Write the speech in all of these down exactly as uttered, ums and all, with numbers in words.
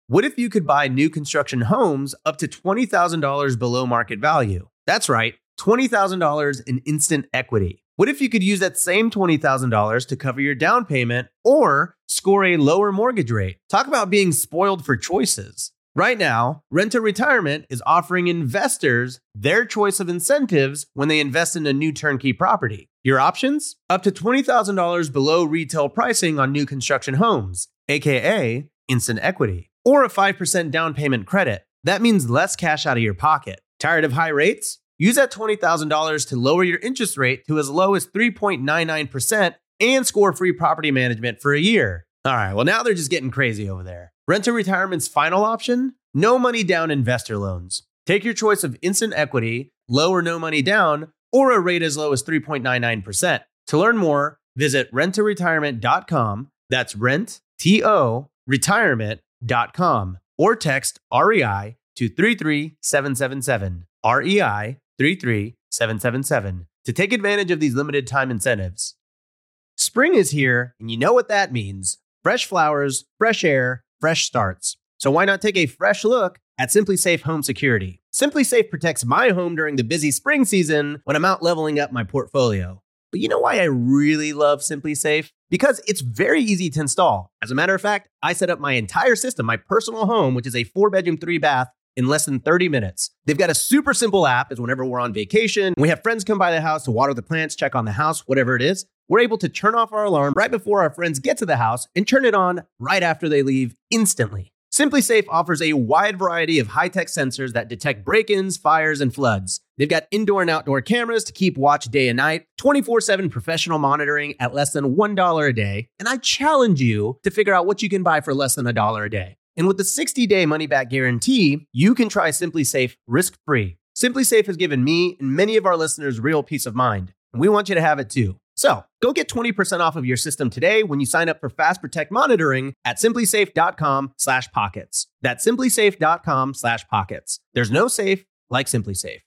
What if you could buy new construction homes up to twenty thousand dollars below market value? That's right, twenty thousand dollars in instant equity. What if you could use that same twenty thousand dollars to cover your down payment or score a lower mortgage rate? Talk about being spoiled for choices. Right now, Rent to Retirement is offering investors their choice of incentives when they invest in a new turnkey property. Your options? Up to twenty thousand dollars below retail pricing on new construction homes, aka instant equity, or a five percent down payment credit. That means less cash out of your pocket. Tired of high rates? Use that twenty thousand dollars to lower your interest rate to as low as three point nine nine percent and score free property management for a year. All right, well, now they're just getting crazy over there. Rent to Retirement's final option? No money down investor loans. Take your choice of instant equity, low or no money down, or a rate as low as three point nine nine percent. To learn more, visit rent to retirement dot com. That's rent, T O, retirement dot com. Or text R E I to three three seven seven seven. R E I three three seven seven seven to take advantage of these limited time incentives. Spring is here, and you know what that means. Fresh flowers, fresh air, fresh starts. So why not take a fresh look at SimpliSafe Home Security? SimpliSafe protects my home during the busy spring season when I'm out leveling up my portfolio. But you know why I really love SimpliSafe? Because it's very easy to install. As a matter of fact, I set up my entire system, my personal home, which is a four bedroom, three bath, in less than thirty minutes. They've got a super simple app as whenever we're on vacation, we have friends come by the house to water the plants, check on the house, whatever it is. We're able to turn off our alarm right before our friends get to the house and turn it on right after they leave instantly. SimpliSafe offers a wide variety of high-tech sensors that detect break-ins, fires, and floods. They've got indoor and outdoor cameras to keep watch day and night, twenty-four seven professional monitoring at less than one dollar a day. And I challenge you to figure out what you can buy for less than a dollar a day. And with the sixty day money-back guarantee, you can try SimpliSafe risk-free. SimpliSafe has given me and many of our listeners real peace of mind, and we want you to have it too. So go get twenty percent off of your system today when you sign up for Fast Protect monitoring at simplisafe.com slash pockets. That's simplisafe.com slash pockets. There's no safe like SimpliSafe.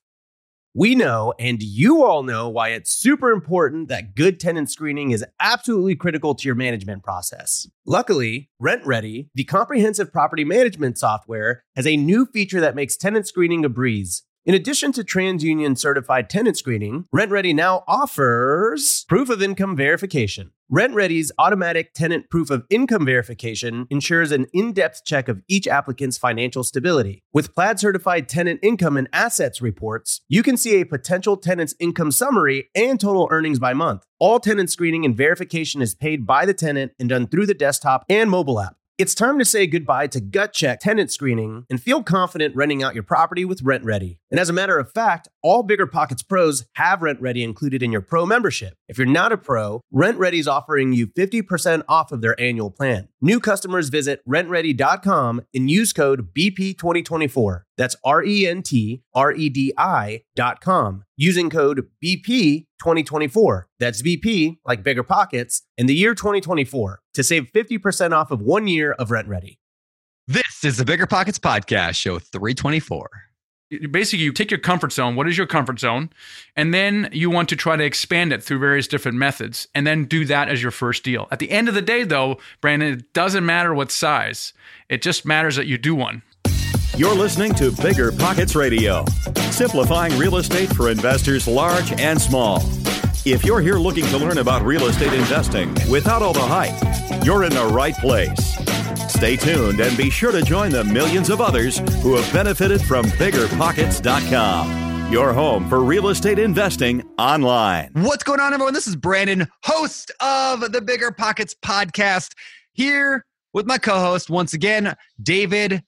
We know, and you all know, why it's super important that good tenant screening is absolutely critical to your management process. Luckily, RentRedi, the comprehensive property management software, has a new feature that makes tenant screening a breeze. In addition to TransUnion certified tenant screening, RentRedi now offers proof of income verification. RentRedi's automatic tenant proof of income verification ensures an in-depth check of each applicant's financial stability. With Plaid certified tenant income and assets reports, you can see a potential tenant's income summary and total earnings by month. All tenant screening and verification is paid by the tenant and done through the desktop and mobile app. It's time to say goodbye to gut check tenant screening and feel confident renting out your property with RentRedi. And as a matter of fact, all BiggerPockets pros have RentRedi included in your pro membership. If you're not a pro, RentRedi is offering you fifty percent off of their annual plan. New customers visit rent ready dot com and use code B P twenty twenty-four. That's R E N T R E D I dot com. Using code B P twenty twenty-four. That's B P, like BiggerPockets, in the year twenty twenty-four to save fifty percent off of one year of RentRedi. This is the BiggerPockets Podcast, show three twenty-four. Basically, you take your comfort zone. What is your comfort zone? And then you want to try to expand it through various different methods and then do that as your first deal. At the end of the day, though, Brandon, it doesn't matter what size. It just matters that you do one. You're listening to BiggerPockets Radio, simplifying real estate for investors large and small. If you're here looking to learn about real estate investing without all the hype, you're in the right place. Stay tuned and be sure to join the millions of others who have benefited from bigger pockets dot com, your home for real estate investing online. What's going on, everyone? This is Brandon, host of the BiggerPockets Podcast, here with my co-host, once again, David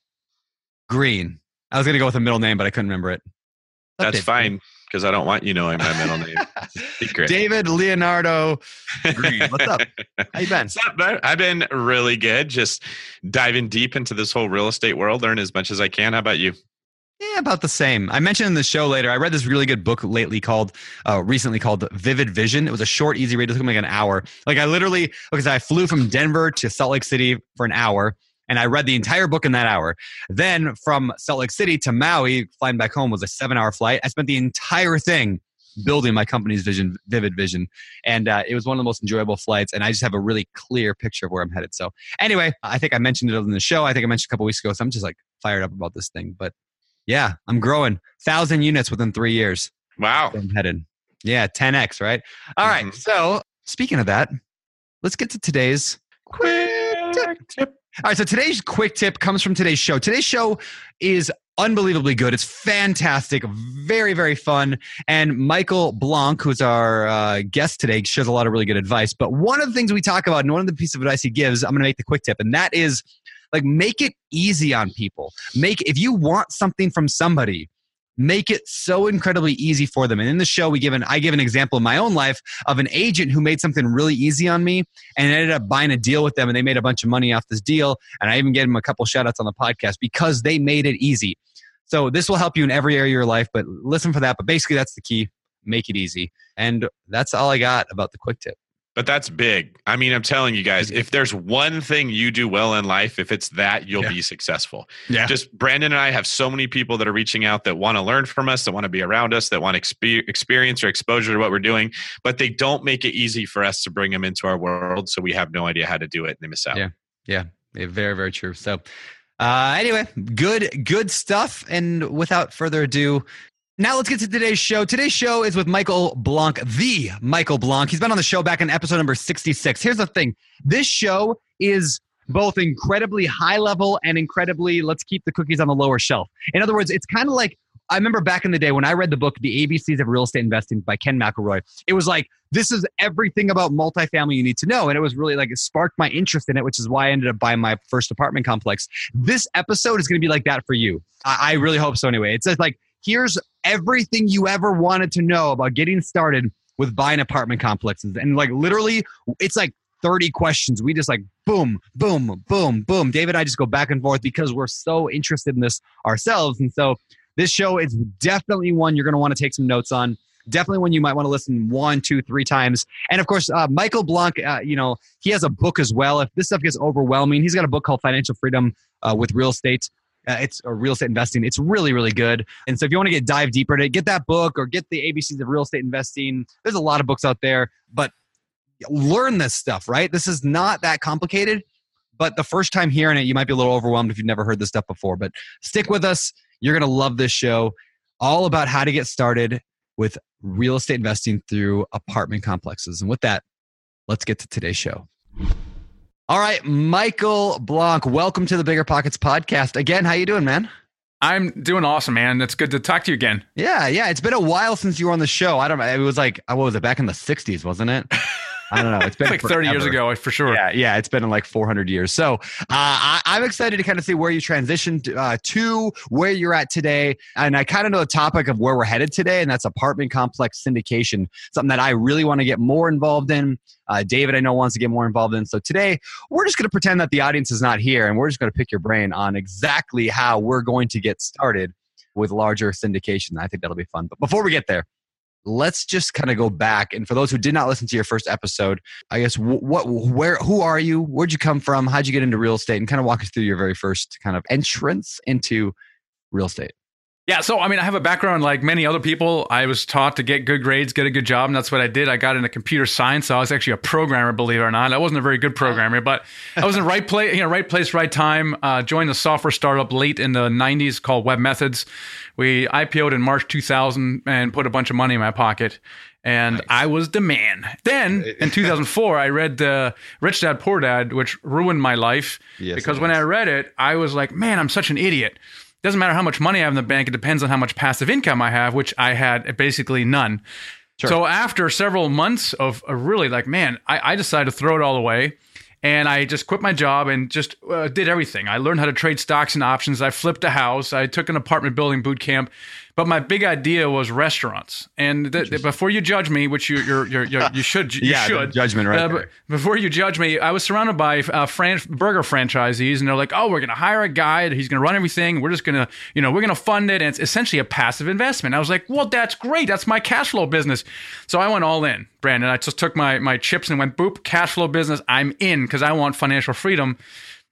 Green. I was going to go with a middle name, but I couldn't remember it. That's David. Fine, because I don't want you knowing my middle name. Secret. David Leonardo Green. What's up? How you been? What's up, man? I've been really good. Just diving deep into this whole real estate world, learn as much as I can. How about you? Yeah, about the same. I mentioned in the show later, I read this really good book lately called, uh, recently called Vivid Vision. It was a short, easy read. It took me like an hour. Like I literally, because I flew from Denver to Salt Lake City for an hour. And I read the entire book in that hour. Then from Salt Lake City to Maui, flying back home was a seven hour flight. I spent the entire thing building my company's vision, Vivid Vision. And uh, it was one of the most enjoyable flights. And I just have a really clear picture of where I'm headed. So anyway, I think I mentioned it in the show. I think I mentioned a couple weeks ago. So I'm just like fired up about this thing. But yeah, I'm growing. Thousand units within three years. Wow. I'm headed. Yeah, ten X, right? All Mm-hmm. right. So speaking of that, let's get to today's quick tip. All right. So today's quick tip comes from today's show. Today's show is unbelievably good. It's fantastic. Very, very fun. And Michael Blanc, who's our uh, guest today, shares a lot of really good advice. But one of the things we talk about and one of the pieces of advice he gives, I'm going to make the quick tip. And that is like, make it easy on people. Make, if you want something from somebody, make it so incredibly easy for them. And in the show, we give an, I give an example in my own life of an agent who made something really easy on me and ended up buying a deal with them, and they made a bunch of money off this deal. And I even gave them a couple shout outs on the podcast because they made it easy. So this will help you in every area of your life, but listen for that. But basically that's the key. Make it easy. And that's all I got about the quick tip. But that's big. I mean, I'm telling you guys, if there's one thing you do well in life, if it's that, you'll Yeah. be successful. Yeah. Just Brandon and I have so many people that are reaching out that want to learn from us, that want to be around us, that want expe- experience or exposure to what we're doing, but they don't make it easy for us to bring them into our world. So we have no idea how to do it and they miss out. Yeah. Yeah. Yeah, very, very true. So uh, anyway, good, good stuff. And without further ado, now let's get to today's show. Today's show is with Michael Blanc, the Michael Blanc. He's been on the show back in episode number sixty-six. Here's the thing. This show is both incredibly high level and incredibly, let's keep the cookies on the lower shelf. In other words, it's kind of like, I remember back in the day when I read the book, The A B Cs of Real Estate Investing by Ken McElroy, it was like, this is everything about multifamily you need to know. And it was really like, it sparked my interest in it, which is why I ended up buying my first apartment complex. This episode is going to be like that for you. I, I really hope so anyway. It's just like, here's everything you ever wanted to know about getting started with buying apartment complexes. And like literally, it's like thirty questions. We just like boom, boom, boom, boom. David and I just go back and forth because we're so interested in this ourselves. And so this show is definitely one you're going to want to take some notes on. Definitely one you might want to listen one, two, three times. And of course, uh, Michael Blanc, uh, you know, he has a book as well. If this stuff gets overwhelming, he's got a book called Financial Freedom uh, with Real Estate. Uh, it's uh, real estate investing. It's really, really good. And so if you want to get dive deeper into it, get that book or get the A B Cs of Real Estate Investing. There's a lot of books out there, but learn this stuff, right? This is not that complicated, but the first time hearing it, you might be a little overwhelmed if you've never heard this stuff before, but stick with us. You're going to love this show, all about how to get started with real estate investing through apartment complexes. And with that, let's get to today's show. All right, Michael Blanc, welcome to the Bigger Pockets podcast. Again, how you doing, man? I'm doing awesome, man. It's good to talk to you again. Yeah, yeah. It's been a while since you were on the show. I don't know. It was like, what was it, back in the sixties, wasn't it? I don't know. It's been It's like thirty years forever. ago, for sure. Yeah, yeah. It's been in like four hundred years. So uh, I, I'm excited to kind of see where you transitioned uh, to, where you're at today. And I kind of know the topic of where we're headed today, and that's apartment complex syndication, something that I really want to get more involved in. Uh, David, I know, wants to get more involved in. So today, we're just going to pretend that the audience is not here, and we're just going to pick your brain on exactly how we're going to get started with larger syndication. I think that'll be fun. But before we get there, let's just kind of go back. And for those who did not listen to your first episode, I guess, what, where, who are you? Where'd you come from? How'd you get into real estate? And kind of walk us through your very first kind of entrance into real estate. Yeah, so I mean, I have a background like many other people. I was taught to get good grades, get a good job, and that's what I did. I got into computer science, so I was actually a programmer, believe it or not. I wasn't a very good programmer, but I was in the right place, you know, right place, right time. Uh, joined a software startup late in the nineties called Web Methods. We I P O'd in March two thousand and put a bunch of money in my pocket. And nice. I was the man. Then in two thousand four, I read uh, Rich Dad Poor Dad, which ruined my life. Yes, because when I read it, I was like, man, I'm such an idiot. Doesn't matter how much money I have in the bank. It depends on how much passive income I have, which I had basically none. Sure. So after several months of uh, really like, man, I, I decided to throw it all away. And I just quit my job and just uh, did everything. I learned how to trade stocks and options. I flipped a house. I took an apartment building boot camp. But my big idea was restaurants. And th- th- before you judge me, which you you're, you're, you're, you should, you yeah, should. judgment right uh, there. Before you judge me, I was surrounded by uh, fran- burger franchisees, and they're like, "Oh, we're going to hire a guy. He's going to run everything. We're just going to, you know, we're going to fund it, and it's essentially a passive investment." I was like, "Well, that's great. That's my cash flow business." So I went all in, Brandon. I just took my my chips and went, "Boop, cash flow business. I'm in because I want financial freedom."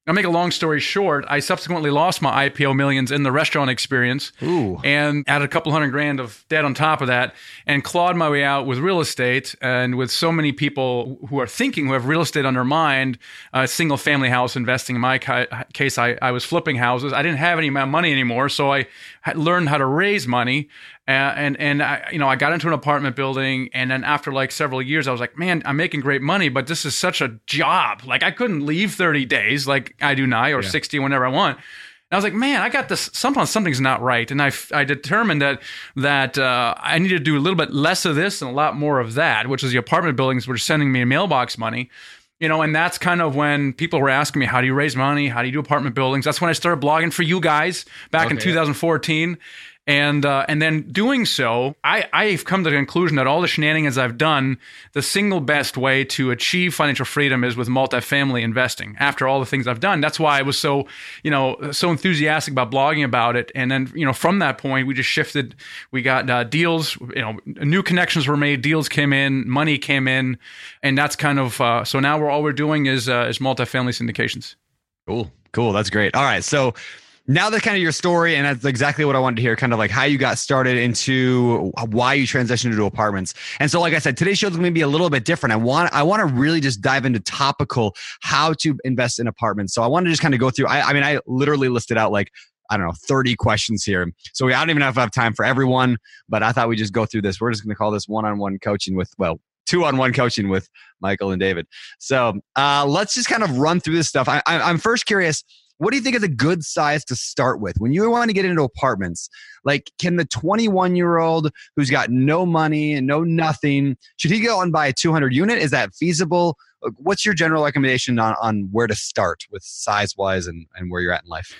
I'll make a long story short. I subsequently lost my I P O millions in the restaurant experience. Ooh. And added a couple hundred grand of debt on top of that and clawed my way out with real estate and with so many people who are thinking, who have real estate on their mind, uh, single family house investing. In my ca- case, I, I was flipping houses. I didn't have any money anymore, so I had learned how to raise money. Uh, and and I, you know, I got into an apartment building, and then after like several years, I was like, man, I'm making great money, but this is such a job. Like I couldn't leave thirty days like I do now, or yeah. sixty whenever I want. And I was like, man, I got this. Sometimes something's not right, and I, I determined that that uh, I need to do a little bit less of this and a lot more of that, which is the apartment buildings were sending me mailbox money. You know, and that's kind of when people were asking me, how do you raise money? How do you do apartment buildings? That's when I started blogging for you guys back okay. in two thousand fourteen. And uh, and then doing so, I, I've come to the conclusion that all the shenanigans I've done, the single best way to achieve financial freedom is with multifamily investing. After all the things I've done, that's why I was so, you know, so enthusiastic about blogging about it. And then, you know, from that point, we just shifted. We got uh, deals, you know, new connections were made, deals came in, money came in, and that's kind of uh, so now we're all we're doing is uh, is multifamily syndications. Cool, cool, that's great. All right, so. Now that's kind of your story, and that's exactly what I wanted to hear, kind of like how you got started into why you transitioned into apartments. And so, like I said, today's show is going to be a little bit different. I want I want to really just dive into topical how to invest in apartments. So I want to just kind of go through, I, I mean, I literally listed out like, I don't know, thirty questions here. So we, I don't even have, have time for everyone, but I thought we'd just go through this. We're just going to call this one-on-one coaching with, well, two-on-one coaching with Michael and David. So uh, let's just kind of run through this stuff. I, I, I'm first curious, what do you think is a good size to start with? When you want to get into apartments, like can the twenty-one-year-old who's got no money and no nothing, should he go and buy a two hundred unit? Is that feasible? What's your general recommendation on, on where to start with size-wise and, and where you're at in life?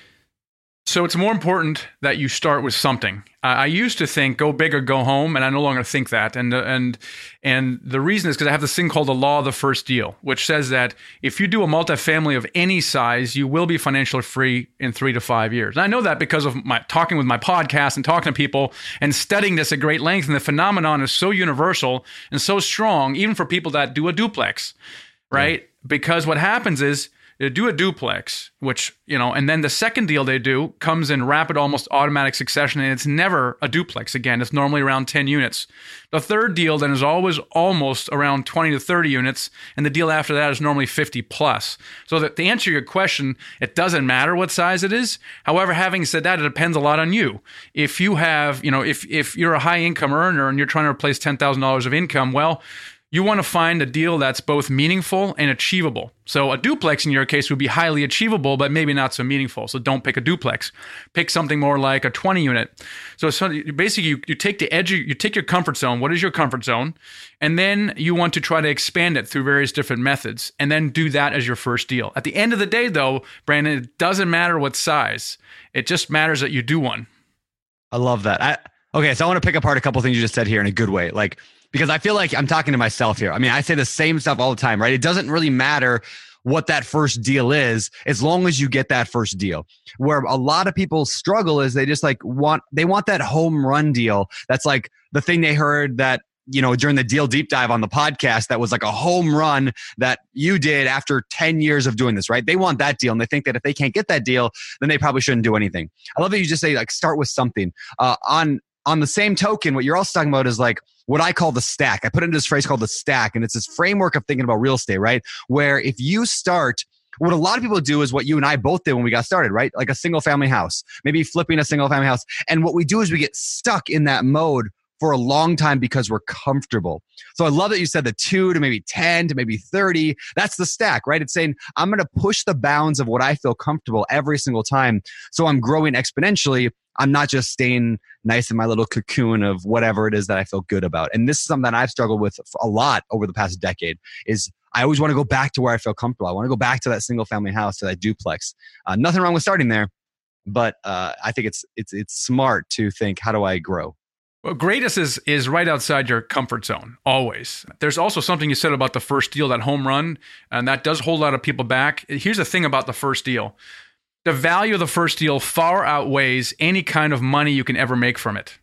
So it's more important that you start with something. Uh, I used to think go big or go home, and I no longer think that. And uh, and and the reason is because I have this thing called the law of the first deal, which says that if you do a multifamily of any size, you will be financially free in three to five years. And I know that because of my talking with my podcast and talking to people and studying this at great length. And the phenomenon is so universal and so strong, even for people that do a duplex, right? Yeah. Because what happens is, they do a duplex, which, you know, and then the second deal they do comes in rapid, almost automatic succession, and it's never a duplex again. It's normally around ten units. The third deal then is always almost around twenty to thirty units, and the deal after that is normally fifty plus. So that to answer your question, it doesn't matter what size it is. However, having said that, it depends a lot on you. If you have, you know, if if you're a high income earner and you're trying to replace ten thousand dollars of income, well, you want to find a deal that's both meaningful and achievable. So a duplex in your case would be highly achievable, but maybe not so meaningful. So don't pick a duplex. Pick something more like a twenty unit. So, so basically you, you take the edge, you take your comfort zone. What is your comfort zone? And then you want to try to expand it through various different methods and then do that as your first deal. At the end of the day though, Brandon, it doesn't matter what size. It just matters that you do one. I love that. I, okay. So I want to pick apart a couple of things you just said here in a good way. Like, because I feel like I'm talking to myself here. I mean, I say the same stuff all the time, right? It doesn't really matter what that first deal is, as long as you get that first deal. Where a lot of people struggle is they just like want, they want that home run deal. That's like the thing they heard that, you know, during the Deal Deep Dive on the podcast, that was like a home run that you did after ten years of doing this, right? They want that deal. And they think that if they can't get that deal, then they probably shouldn't do anything. I love that you just say like, start with something. Uh, on, on the same token, what you're also talking about is like, what I call the stack. I put into this phrase called the stack, and it's this framework of thinking about real estate, right? Where if you start, what a lot of people do is what you and I both did when we got started, right? Like a single family house, maybe flipping a single family house. And what we do is we get stuck in that mode for a long time because we're comfortable. So I love that you said the two to maybe ten to maybe thirty. That's the stack, right? It's saying I'm going to push the bounds of what I feel comfortable every single time. So I'm growing exponentially. I'm not just staying nice in my little cocoon of whatever it is that I feel good about. And this is something that I've struggled with a lot over the past decade is I always want to go back to where I feel comfortable. I want to go back to that single family house, to that duplex. Uh, nothing wrong with starting there, but uh, I think it's it's it's smart to think, how do I grow? Well, greatness is is right outside your comfort zone, always. There's also something you said about the first deal, that home run, and that does hold a lot of people back. Here's the thing about the first deal. The value of the first deal far outweighs any kind of money you can ever make from it.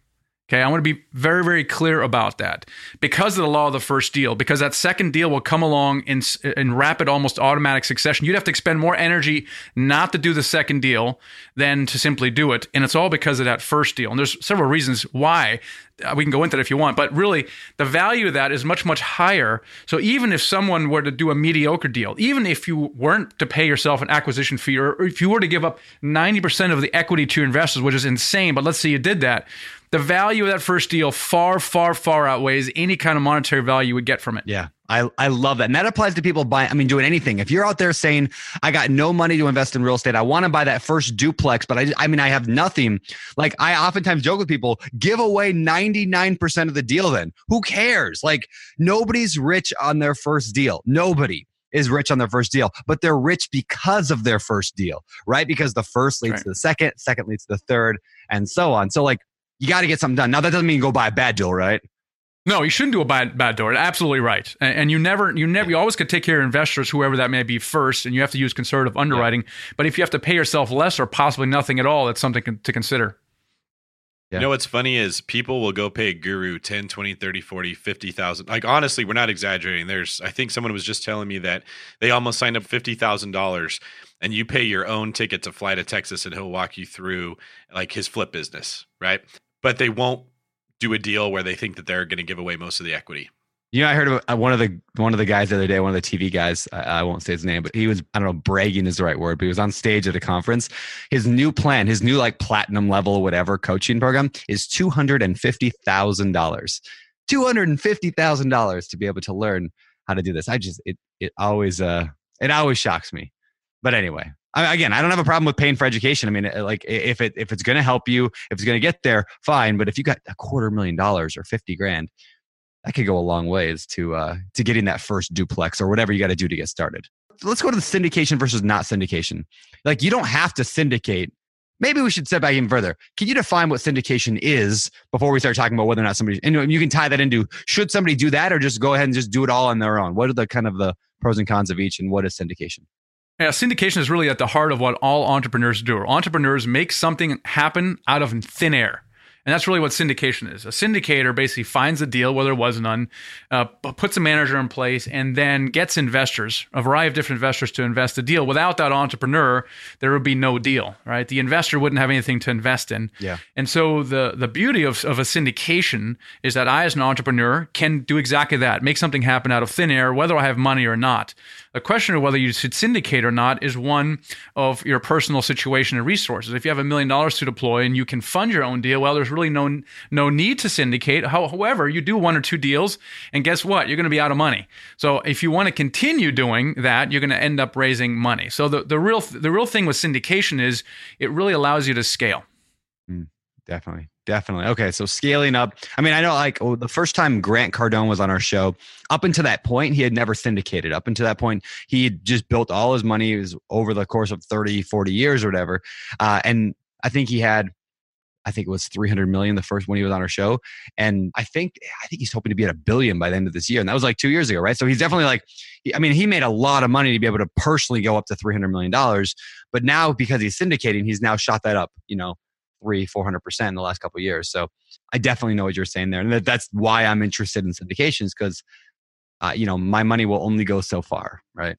Okay, I want to be very, very clear about that because of the law of the first deal, because that second deal will come along in, in rapid, almost automatic succession. You'd have to expend more energy not to do the second deal than to simply do it. And it's all because of that first deal. And there's several reasons why. Uh, we can go into that if you want, but really the value of that is much, much higher. So even if someone were to do a mediocre deal, even if you weren't to pay yourself an acquisition fee, or if you were to give up ninety percent of the equity to your investors, which is insane, but let's say you did that, the value of that first deal far, far, far outweighs any kind of monetary value you would get from it. Yeah, I, I love that. And that applies to people buying, I mean, doing anything. If you're out there saying, I got no money to invest in real estate, I want to buy that first duplex, but I, I mean, I have nothing. Like I oftentimes joke with people, give away ninety-nine percent of the deal then. Who cares? Like nobody's rich on their first deal. Nobody is rich on their first deal, but they're rich because of their first deal, right? Because the first leads right. to the second, second leads to the third, and so on. So like, you got to get something done. Now that doesn't mean go buy a bad deal, right? No, you shouldn't do a bad bad deal. Absolutely right. And, and you never, you never, you always could take care of investors, whoever that may be, first, and you have to use conservative underwriting. Yeah. But if you have to pay yourself less or possibly nothing at all, that's something to consider. Yeah. You know what's funny is people will go pay a guru ten, twenty, thirty, forty, fifty thousand. Like honestly, we're not exaggerating. There's I think someone was just telling me that they almost signed up fifty thousand dollars and you pay your own ticket to fly to Texas and he'll walk you through like his flip business, right? But they won't do a deal where they think that they're going to give away most of the equity. You know, I heard of one of the one of the guys the other day, one of the T V guys, I, I won't say his name, but he was, I don't know, bragging is the right word, but he was on stage at a conference. His new plan, his new like platinum level, whatever coaching program is two hundred fifty thousand dollars. two hundred fifty thousand dollars to be able to learn how to do this. I just, it it always, uh, it always shocks me. But anyway, I, again, I don't have a problem with paying for education. I mean, like if it if it's going to help you, if it's going to get there, fine. But if you got a quarter million dollars or fifty grand, that could go a long ways to uh, to getting that first duplex or whatever you got to do to get started. Let's go to the syndication versus not syndication. Like you don't have to syndicate. Maybe we should step back even further. Can you define what syndication is before we start talking about whether or not somebody, and you can tie that into, should somebody do that or just go ahead and just do it all on their own? What are the kind of the pros and cons of each, and what is syndication? Yeah, syndication is really at the heart of what all entrepreneurs do. Entrepreneurs make something happen out of thin air. And that's really what syndication is. A syndicator basically finds a deal, whether it was none, uh, puts a manager in place, and then gets investors, a variety of different investors to invest the deal. Without that entrepreneur, there would be no deal, right? The investor wouldn't have anything to invest in. Yeah. And so the the beauty of, of a syndication is that I, as an entrepreneur, can do exactly that, make something happen out of thin air, whether I have money or not. The question of whether you should syndicate or not is one of your personal situation and resources. If you have a million dollars to deploy and you can fund your own deal, well, there's really no no need to syndicate. However, you do one or two deals, and guess what? You're going to be out of money. So if you want to continue doing that, you're going to end up raising money. So the, the real the real thing with syndication is it really allows you to scale. Mm, definitely. Definitely. Okay. So scaling up. I mean, I know like oh, the first time Grant Cardone was on our show, up until that point, he had never syndicated. Up until that point, he had just built all his money. It was over the course of thirty, forty years or whatever. Uh, and I think he had, I think it was three hundred million the first when he was on our show. And I think, I think he's hoping to be at a billion by the end of this year. And that was like two years ago, right? So he's definitely like, I mean, he made a lot of money to be able to personally go up to three hundred million dollars. But now because he's syndicating, he's now shot that up, you know, three, four hundred percent in the last couple of years. So I definitely know what you're saying there. And that, that's why I'm interested in syndications, because, uh, you know, my money will only go so far, right?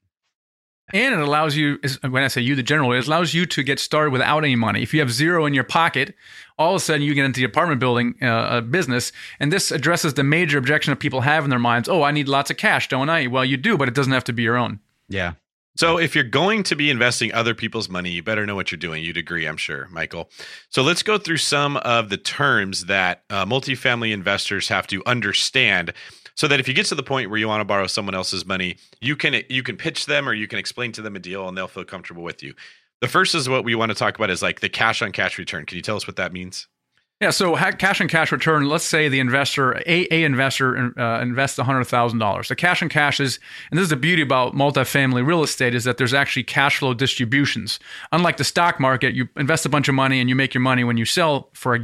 And it allows you, when I say you, the general, it allows you to get started without any money. If you have zero in your pocket, all of a sudden you get into the apartment building uh, business. And this addresses the major objection that people have in their minds. Oh, I need lots of cash, don't I? Well, you do, but it doesn't have to be your own. Yeah. So if you're going to be investing other people's money, you better know what you're doing. You'd agree, I'm sure, Michael. So let's go through some of the terms that uh, multifamily investors have to understand, so that if you get to the point where you want to borrow someone else's money, you can you can pitch them or you can explain to them a deal and they'll feel comfortable with you. The first is what we want to talk about is like the cash on cash return. Can you tell us what that means? Yeah, so cash on cash return, let's say the investor, a, a investor uh, invests one hundred thousand dollars. The cash on cash is, and this is the beauty about multifamily real estate, is that there's actually cash flow distributions. Unlike the stock market, you invest a bunch of money and you make your money when you sell for a gain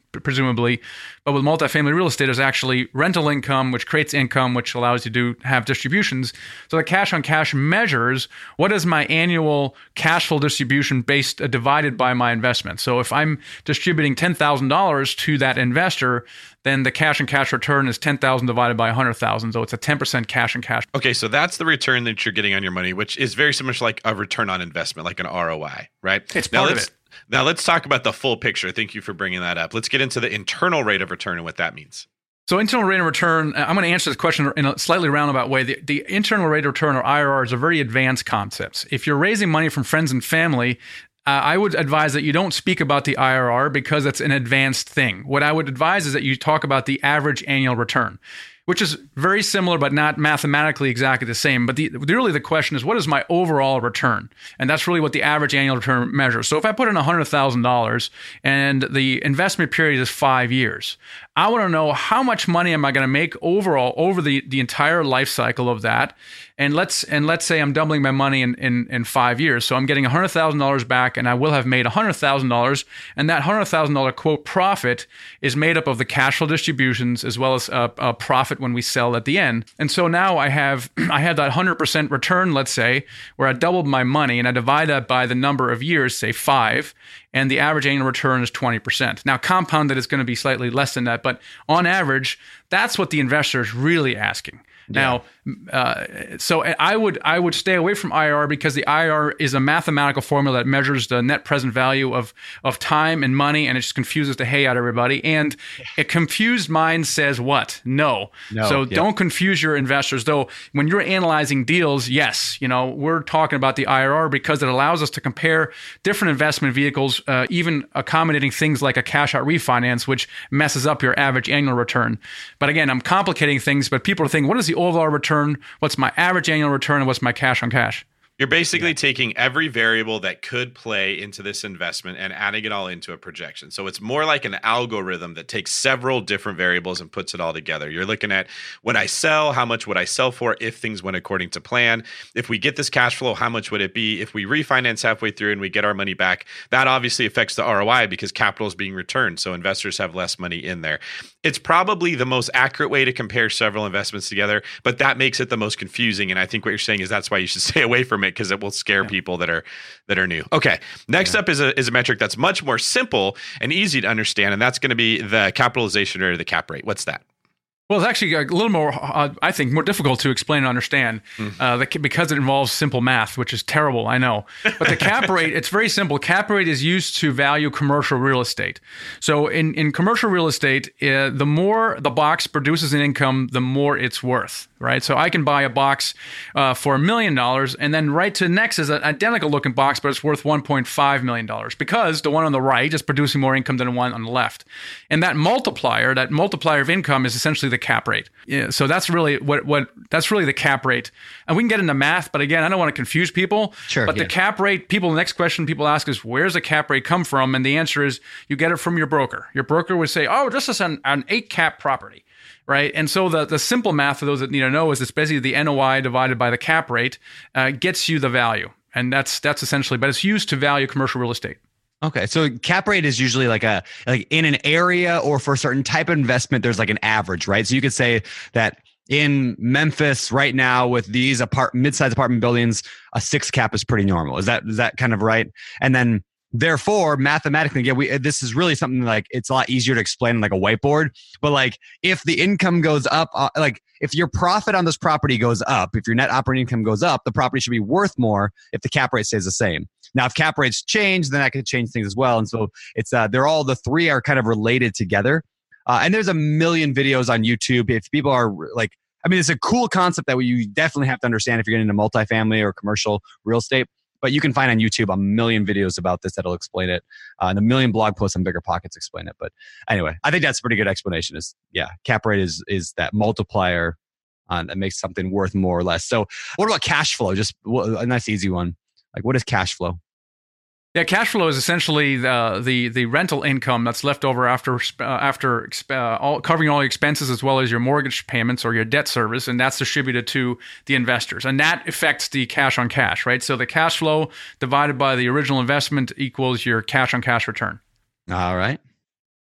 presumably. But with multifamily real estate, there's actually rental income, which creates income, which allows you to have distributions. So the cash on cash measures what is my annual cash flow distribution based uh, divided by my investment. So if I'm distributing ten thousand dollars to that investor, then the cash and cash return is ten thousand divided by one hundred thousand. So it's a ten percent cash and cash. Okay, so that's the return that you're getting on your money, which is very similar to like a return on investment, like an R O I, right? It's now part of let's, it. Now let's talk about the full picture. Thank you for bringing that up. Let's get into the internal rate of return and what that means. So internal rate of return, I'm going to answer this question in a slightly roundabout way. The, the internal rate of return, or I R R, is a very advanced concept. If you're raising money from friends and family, Uh, I would advise that you don't speak about the I R R because it's an advanced thing. What I would advise is that you talk about the average annual return, which is very similar but not mathematically exactly the same. But the, really the question is, what is my overall return? And that's really what the average annual return measures. So if I put in one hundred thousand dollars and the investment period is five years, I want to know how much money am I going to make overall over the, the entire life cycle of that. And let's and let's say I'm doubling my money in, in, in five years. So I'm getting one hundred thousand dollars back, and I will have made one hundred thousand dollars. And that one hundred thousand dollars, quote, profit is made up of the cash flow distributions as well as a, a profit when we sell at the end. And so now I have I have that one hundred percent return, let's say, where I doubled my money, and I divide that by the number of years, say five, and the average annual return is twenty percent. Now, compounded is going to be slightly less than that, but on average, that's what the investor is really asking. Now, uh, so I would I would stay away from I R R because the I R R is a mathematical formula that measures the net present value of of time and money, and it just confuses the hay out of everybody. And a confused mind says what? No. No, so yeah. don't confuse your investors. Though when you're analyzing deals, yes, you know we're talking about the I R R because it allows us to compare different investment vehicles, uh, even accommodating things like a cash out refinance, which messes up your average annual return. But again, I'm complicating things. But people are thinking, what is the overall return? What's my average annual return, and what's my cash on cash? You're basically yeah. taking every variable that could play into this investment and adding it all into a projection. So it's more like an algorithm that takes several different variables and puts it all together. You're looking at when I sell, how much would I sell for if things went according to plan? If we get this cash flow, how much would it be? If we refinance halfway through and we get our money back, that obviously affects the R O I because capital is being returned. So investors have less money in there. It's probably the most accurate way to compare several investments together, but that makes it the most confusing. And I think what you're saying is that's why you should stay away from it, because it will scare yeah. people that are that are new. Okay, next yeah. up is a is a metric that's much more simple and easy to understand, and that's going to be the capitalization rate or the cap rate. What's that? Well, it's actually a little more, uh, I think, more difficult to explain and understand mm. uh, the, because it involves simple math, which is terrible, I know. But the cap rate, it's very simple. Cap rate is used to value commercial real estate. So in, in commercial real estate, uh, the more the box produces an income, the more it's worth, right? So I can buy a box uh, for a million dollars, and then right to next is an identical looking box, but it's worth one point five million dollars because the one on the right is producing more income than the one on the left. And that multiplier, that multiplier of income is essentially the cap rate. Yeah, so that's really what what that's really the cap rate. And we can get into math, but again, I don't want to confuse people. Sure. But yeah. the cap rate, people, the next question people ask is, where's the cap rate come from? And the answer is, you get it from your broker. Your broker would say, oh, this is an, an eight cap property. Right. And so the, the simple math for those that need to know is it's basically the N O I divided by the cap rate uh, gets you the value. And that's that's essentially, but it's used to value commercial real estate. Okay, so cap rate is usually like a like in an area or for a certain type of investment, there's like an average, right? So you could say that in Memphis right now with these apart mid-sized apartment buildings, a six cap is pretty normal. Is that is that kind of right? And then therefore, mathematically, yeah, we this is really something like it's a lot easier to explain on like a whiteboard. But like if the income goes up, uh, like if your profit on this property goes up, if your net operating income goes up, the property should be worth more if the cap rate stays the same. Now, if cap rates change, then that could change things as well. And so it's uh, they're all the three are kind of related together. Uh, and there's a million videos on YouTube. If people are like, I mean, it's a cool concept that you definitely have to understand if you're getting into multifamily or commercial real estate. But you can find on YouTube a million videos about this that'll explain it. Uh, and a million blog posts on Bigger Pockets explain it. But anyway, I think that's a pretty good explanation. Is yeah, cap rate is is that multiplier uh, that makes something worth more or less. So what about cash flow? Just a nice easy one. Like what is cash flow? Yeah, cash flow is essentially the the, the rental income that's left over after uh, after uh, all, covering all your expenses as well as your mortgage payments or your debt service, and that's distributed to the investors, and that affects the cash on cash, right? So the cash flow divided by the original investment equals your cash on cash return. All right.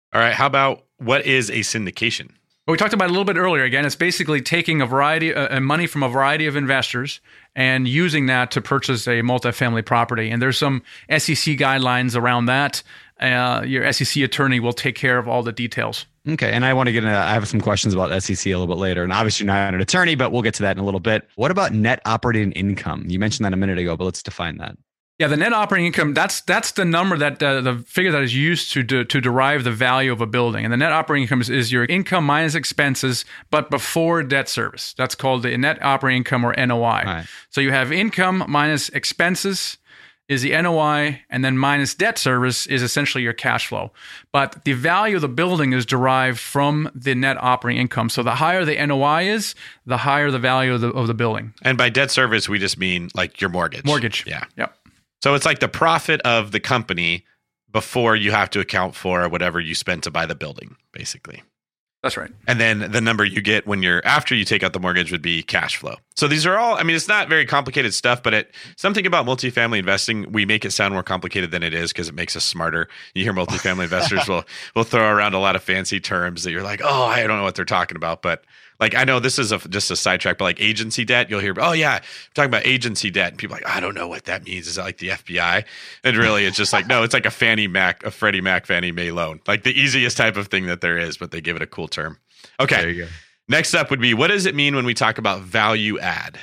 All right. How about what is a syndication? Well, we talked about it a little bit earlier. Again, it's basically taking a variety uh, money from a variety of investors and using that to purchase a multifamily property. And there's some S E C guidelines around that. Uh, your S E C attorney will take care of all the details. Okay, and I want to get into, I have some questions about S E C a little bit later. And obviously you're not an attorney, but we'll get to that in a little bit. What about net operating income? You mentioned that a minute ago, but let's define that. Yeah, the net operating income, that's that's the number that uh, the figure that is used to, to to derive the value of a building. And the net operating income is, is your income minus expenses, but before debt service. That's called the net operating income, or N O I. Right. So you have income minus expenses is the N O I, and then minus debt service is essentially your cash flow. But the value of the building is derived from the net operating income. So the higher the N O I is, the higher the value of the of the building. And by debt service, we just mean like your mortgage. Mortgage. Yeah. Yep. So it's like the profit of the company before you have to account for whatever you spent to buy the building, basically. That's right. And then the number you get when you're after you take out the mortgage would be cash flow. So these are all, I mean, it's not very complicated stuff, but it something about multifamily investing, we make it sound more complicated than it is because it makes us smarter. You hear multifamily investors will will throw around a lot of fancy terms that you're like, oh, I don't know what they're talking about. But like, I know this is a, just a sidetrack, but like agency debt, you'll hear, oh yeah, I'm talking about agency debt. And people are like, I don't know what that means. Is that like the F B I? And really it's just like, no, it's like a Fannie Mac, a Freddie Mac, Fannie Mae loan. Like the easiest type of thing that there is, but they give it a cool term. Okay. There you go. Next up would be, what does it mean when we talk about value add?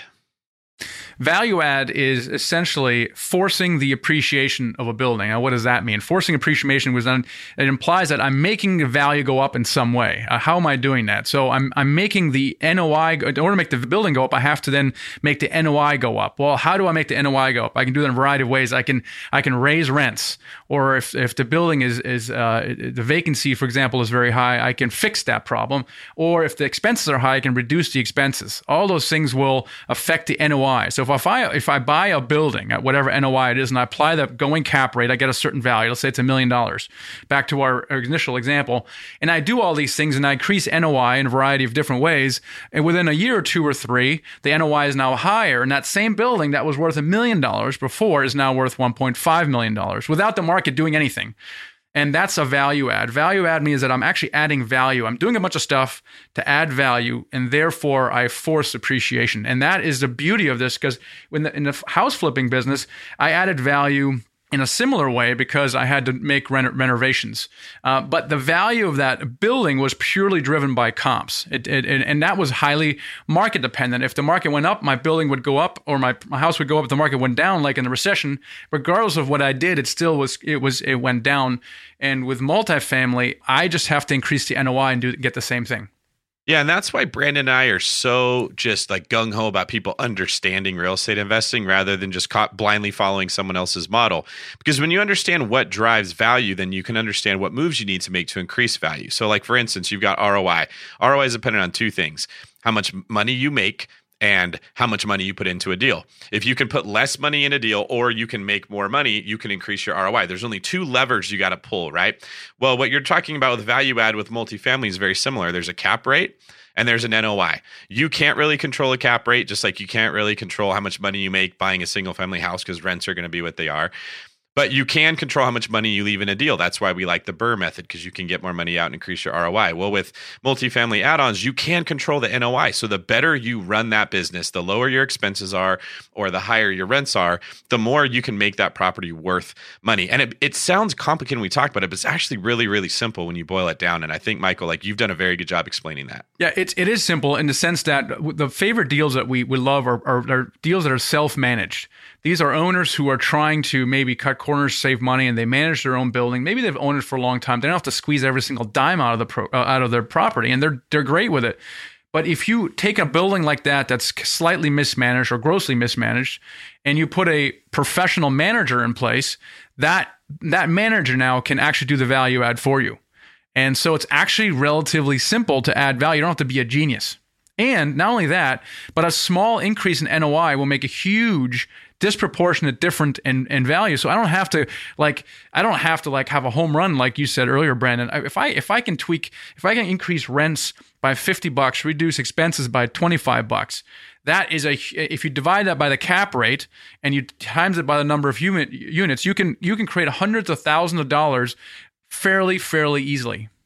Value add is essentially forcing the appreciation of a building. Now, what does that mean? Forcing appreciation was done. It implies that I'm making the value go up in some way. Uh, how am I doing that? So I'm I'm making the N O I. In order to make the building go up, I have to then make the N O I go up. Well, how do I make the N O I go up? I can do that in a variety of ways. I can I can raise rents, or if if the building is is uh, the vacancy, for example, is very high, I can fix that problem. Or if the expenses are high, I can reduce the expenses. All those things will affect the N O I. So if I if I buy a building at whatever N O I it is, and I apply the going cap rate, I get a certain value. Let's say it's a million dollars. Back to our, our initial example, and I do all these things, and I increase N O I in a variety of different ways. And within a year or two or three, the N O I is now higher, and that same building that was worth a million dollars before is now worth one point five million dollars without the market doing anything. And that's a value add. Value add means that I'm actually adding value. I'm doing a bunch of stuff to add value, and therefore I force appreciation. And that is the beauty of this, because in the, in the house flipping business, I added value in a similar way because I had to make reno- renovations. Uh, but the value of that building was purely driven by comps. It, it, and that was highly market dependent. If the market went up, my building would go up, or my, my house would go up. If the market went down, like in the recession, regardless of what I did, it still was, it was, it went down. And with multifamily, I just have to increase the N O I and do get the same thing. Yeah, and that's why Brandon and I are so just like gung-ho about people understanding real estate investing rather than just caught blindly following someone else's model. Because when you understand what drives value, then you can understand what moves you need to make to increase value. So like, for instance, you've got R O I. R O I is dependent on two things: how much money you make and how much money you put into a deal. If you can put less money in a deal or you can make more money, you can increase your R O I. There's only two levers you got to pull, right? Well, what you're talking about with value add with multifamily is very similar. There's a cap rate and there's an N O I. You can't really control a cap rate, just like you can't really control how much money you make buying a single family house because rents are going to be what they are. But you can control how much money you leave in a deal. That's why we like the Burr method, because you can get more money out and increase your R O I. Well, with multifamily add-ons, you can control the N O I. So the better you run that business, the lower your expenses are or the higher your rents are, the more you can make that property worth money. And it, it sounds complicated when we talk about it, but it's actually really, really simple when you boil it down. And I think, Michael, like you've done a very good job explaining that. Yeah, it's, it is simple in the sense that the favorite deals that we, we love are, are, are deals that are self-managed. These are owners who are trying to maybe cut corners, save money, and they manage their own building. Maybe they've owned it for a long time. They don't have to squeeze every single dime out of the pro, uh, out of their property, and they're they're great with it. But if you take a building like that that's slightly mismanaged or grossly mismanaged, and you put a professional manager in place, that that manager now can actually do the value add for you. And so it's actually relatively simple to add value. You don't have to be a genius. And not only that, but a small increase in N O I will make a huge disproportionate difference in, in value. So I don't have to like I don't have to like have a home run like you said earlier, Brandon. If I if I can tweak, if I can increase rents by fifty bucks, reduce expenses by twenty-five bucks, that is a if you divide that by the cap rate and you times it by the number of unit, units, you can you can create hundreds of thousands of dollars fairly fairly easily.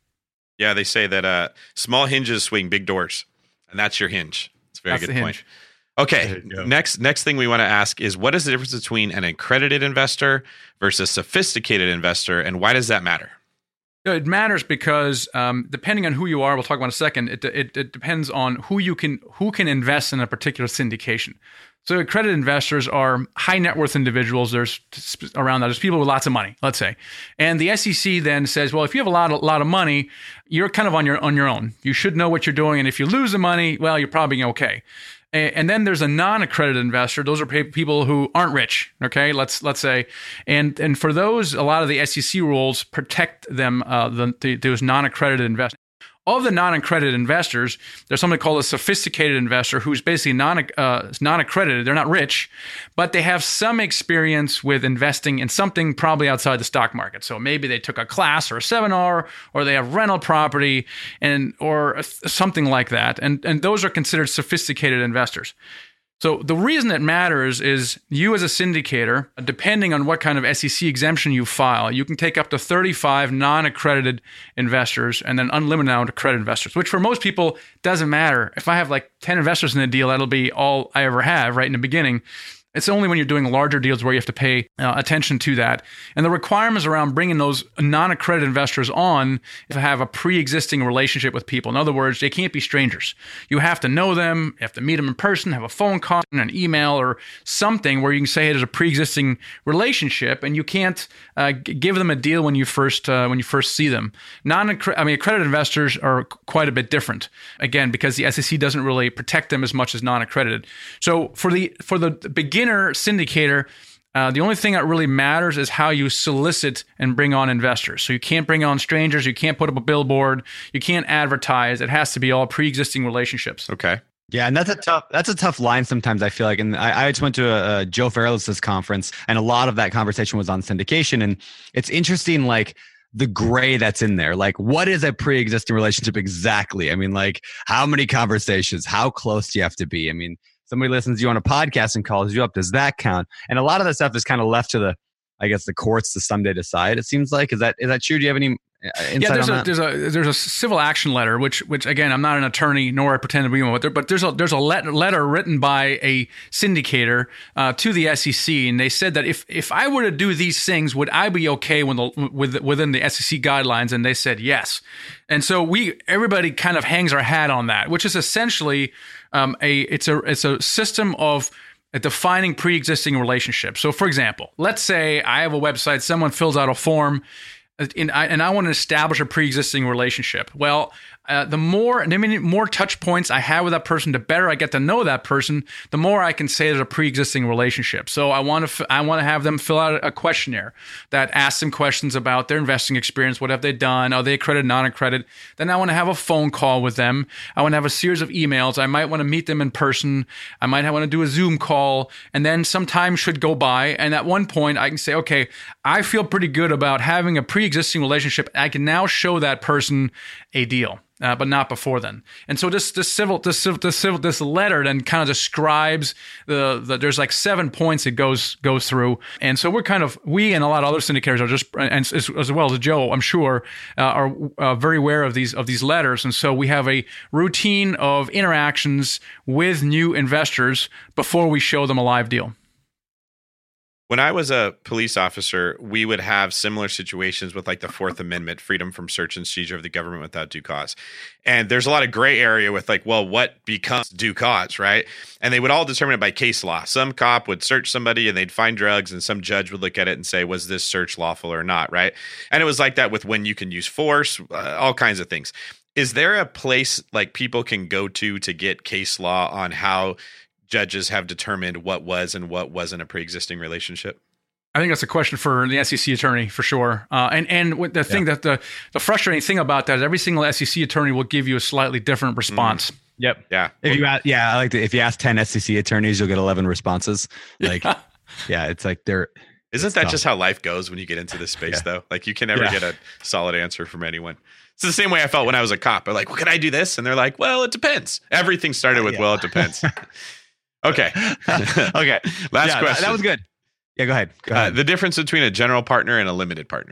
Yeah, they say that uh, small hinges swing big doors, and that's your hinge. It's a very That's good the point. hinge. Okay, next next thing we want to ask is what is the difference between an accredited investor versus sophisticated investor, and why does that matter? It matters because um, depending on who you are, we'll talk about in a second. It, it it depends on who you can who can invest in a particular syndication. So accredited investors are high net worth individuals. There's around that. There's people with lots of money, let's say, and the S E C then says, well, if you have a lot, a lot of money, you're kind of on your on your own. You should know what you're doing, and if you lose the money, well, you're probably okay. And then there's a non-accredited investor. Those are people who aren't rich. Okay, let's let's say, and and for those, a lot of the S E C rules protect them. Uh, the, the those non-accredited investors. Of the non-accredited investors, there's something called a sophisticated investor who's basically non uh, non-accredited. They're not rich, but they have some experience with investing in something probably outside the stock market. So maybe they took a class or a seminar, or they have rental property, and or a, something like that. And and those are considered sophisticated investors. So the reason it matters is you as a syndicator, depending on what kind of S E C exemption you file, you can take up to thirty-five non-accredited investors and then unlimited amount of accredited investors, which for most people doesn't matter. If I have like ten investors in a deal, that'll be all I ever have right in the beginning. It's only when you're doing larger deals where you have to pay uh, attention to that. And the requirements around bringing those non-accredited investors on if you have a pre-existing relationship with people. In other words, they can't be strangers. You have to know them. You have to meet them in person, have a phone call, an email, or something where you can say hey, there's a pre-existing relationship, and you can't uh, g- give them a deal when you first uh, when you first see them. Non, I mean, accredited investors are quite a bit different. Again, because the S E C doesn't really protect them as much as non-accredited. So for the for the beginner syndicator, uh, the only thing that really matters is how you solicit and bring on investors. So you can't bring on strangers. You can't put up a billboard. You can't advertise. It has to be all pre-existing relationships. Okay. Yeah, and that's a tough that's a tough line sometimes, I feel like. And I, I just went to a, a Joe Fairless's conference, and a lot of that conversation was on syndication. And it's interesting, like, the gray that's in there. Like, what is a pre-existing relationship exactly? I mean, like, how many conversations? How close do you have to be? I mean, somebody listens to you on a podcast and calls you up. Does that count? And a lot of that stuff is kind of left to the, I guess, the courts to someday decide. It seems like is that is that true? Do you have any insight yeah, there's on a that? there's a there's a civil action letter, which which again, I'm not an attorney nor I pretend to be one, but, there, but there's a there's a let, letter written by a syndicator uh, to the S E C, and they said that if if I were to do these things, would I be okay when the, with within the S E C guidelines? And they said yes. And so we everybody kind of hangs our hat on that, which is essentially um, a it's a it's a system of defining pre-existing relationships. So, for example, let's say I have a website, someone fills out a form, and I, and I want to establish a pre-existing relationship. Well, uh, the more, the more touch points I have with that person, the better I get to know that person, the more I can say there's a pre-existing relationship. So I want to, I want to have them fill out a questionnaire that asks them questions about their investing experience. What have they done? Are they accredited, non-accredited? Then I want to have a phone call with them. I want to have a series of emails. I might want to meet them in person. I might want to do a Zoom call, and then some time should go by. And at one point I can say, okay, I feel pretty good about having a pre-existing relationship. I can now show that person a deal. Uh, but not before then. And so this this civil this civil this civil this letter then kind of describes the, the there's like seven points it goes goes through. And so we're kind of we and a lot of other syndicators are just and as, as well as Joe, I'm sure, uh, are uh, very aware of these of these letters. And so we have a routine of interactions with new investors before we show them a live deal. When I was a police officer, we would have similar situations with like the Fourth Amendment, freedom from search and seizure of the government without due cause. And there's a lot of gray area with like, well, what becomes due cause, right? And they would all determine it by case law. Some cop would search somebody and they'd find drugs, and some judge would look at it and say, was this search lawful or not, right? And it was like that with when you can use force, uh, all kinds of things. Is there a place like people can go to to get case law on how judges have determined what was and what wasn't a pre-existing relationship? I think that's a question for the S E C attorney for sure. Uh, and and the thing yeah. that the the frustrating thing about that is every single S E C attorney will give you a slightly different response. Mm. Yep. Yeah. If you ask, yeah, I like to, if you ask ten S E C attorneys, you'll get eleven responses. Like, yeah, yeah it's like they're. Isn't that tough. Just how life goes when you get into this space, yeah. though? Like you can never yeah. get a solid answer from anyone. It's the same way I felt when I was a cop. I'm like, well, can I do this? And they're like, well, it depends. Everything started with, yeah. well, it depends. Okay. okay. Last yeah, question. That was good. Yeah, go ahead. Go ahead. Uh, the difference between a general partner and a limited partner.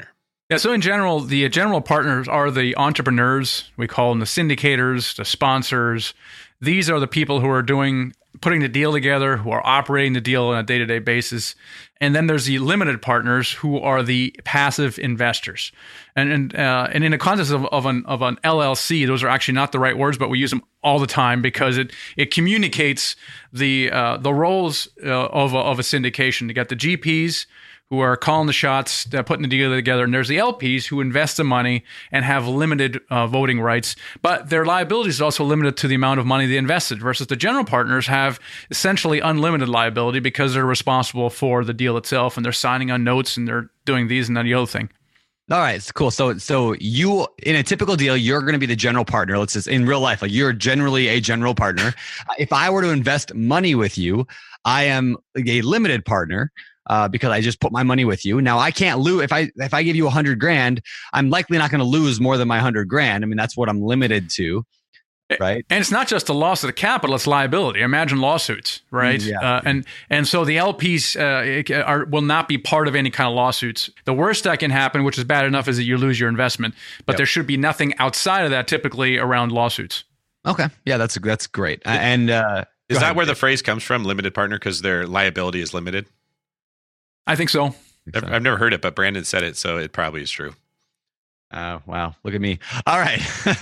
Yeah, so in general, the general partners are the entrepreneurs. We call them the syndicators, the sponsors. These are the people who are doing, putting the deal together, who are operating the deal on a day-to-day basis. And then there's the limited partners, who are the passive investors. And and, uh, and in the context of, of an of an L L C, those are actually not the right words, but we use them all the time because it it communicates the uh, the roles uh, of a, of a syndication. You got the G Ps, who are calling the shots, uh, putting the deal together. And there's the L Ps who invest the money and have limited uh, voting rights. But their liability is also limited to the amount of money they invested, versus the general partners have essentially unlimited liability because they're responsible for the deal itself, and they're signing on notes, and they're doing these and then the other thing. All right, it's cool. So, so you, in a typical deal, you're going to be the general partner. Let's just, in real life, like you're generally a general partner. If I were to invest money with you, I am a limited partner. Uh, because I just put my money with you. Now I can't lose if I if I give you a hundred grand, I'm likely not going to lose more than my hundred grand. I mean, that's what I'm limited to, right? And it's not just a loss of the capital; it's liability. Imagine lawsuits, right? Yeah. Uh, and and so the L Ps uh, are will not be part of any kind of lawsuits. The worst that can happen, which is bad enough, is that you lose your investment. But Yep. there should be nothing outside of that, typically around lawsuits. Okay, yeah, that's that's great. And uh, Is go that ahead, where the Dave. phrase comes from, limited partner, because their liability is limited? I think so. I've, I've never heard it, but Brandon said it, so it probably is true. Oh, wow. Look at me. All right.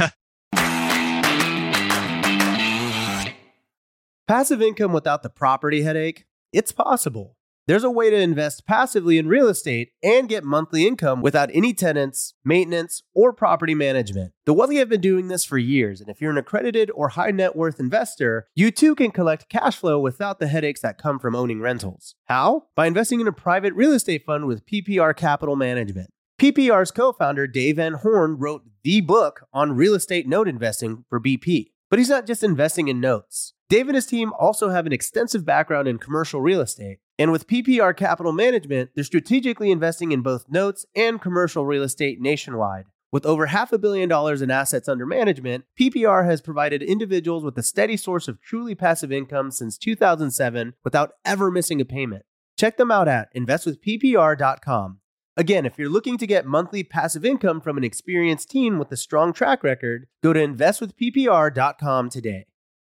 Passive income without the property headache? It's possible. There's a way to invest passively in real estate and get monthly income without any tenants, maintenance, or property management. The Wealthy have been doing this for years, and if you're an accredited or high net worth investor, you too can collect cash flow without the headaches that come from owning rentals. How? By investing in a private real estate fund with P P R Capital Management. P P R's co-founder Dave Van Horn wrote the book on real estate note investing for B P. But he's not just investing in notes. Dave and his team also have an extensive background in commercial real estate. And with P P R Capital Management, they're strategically investing in both notes and commercial real estate nationwide. With over half a billion dollars in assets under management, P P R has provided individuals with a steady source of truly passive income since two thousand seven without ever missing a payment. Check them out at invest with P P R dot com. Again, if you're looking to get monthly passive income from an experienced team with a strong track record, go to invest with P P R dot com today.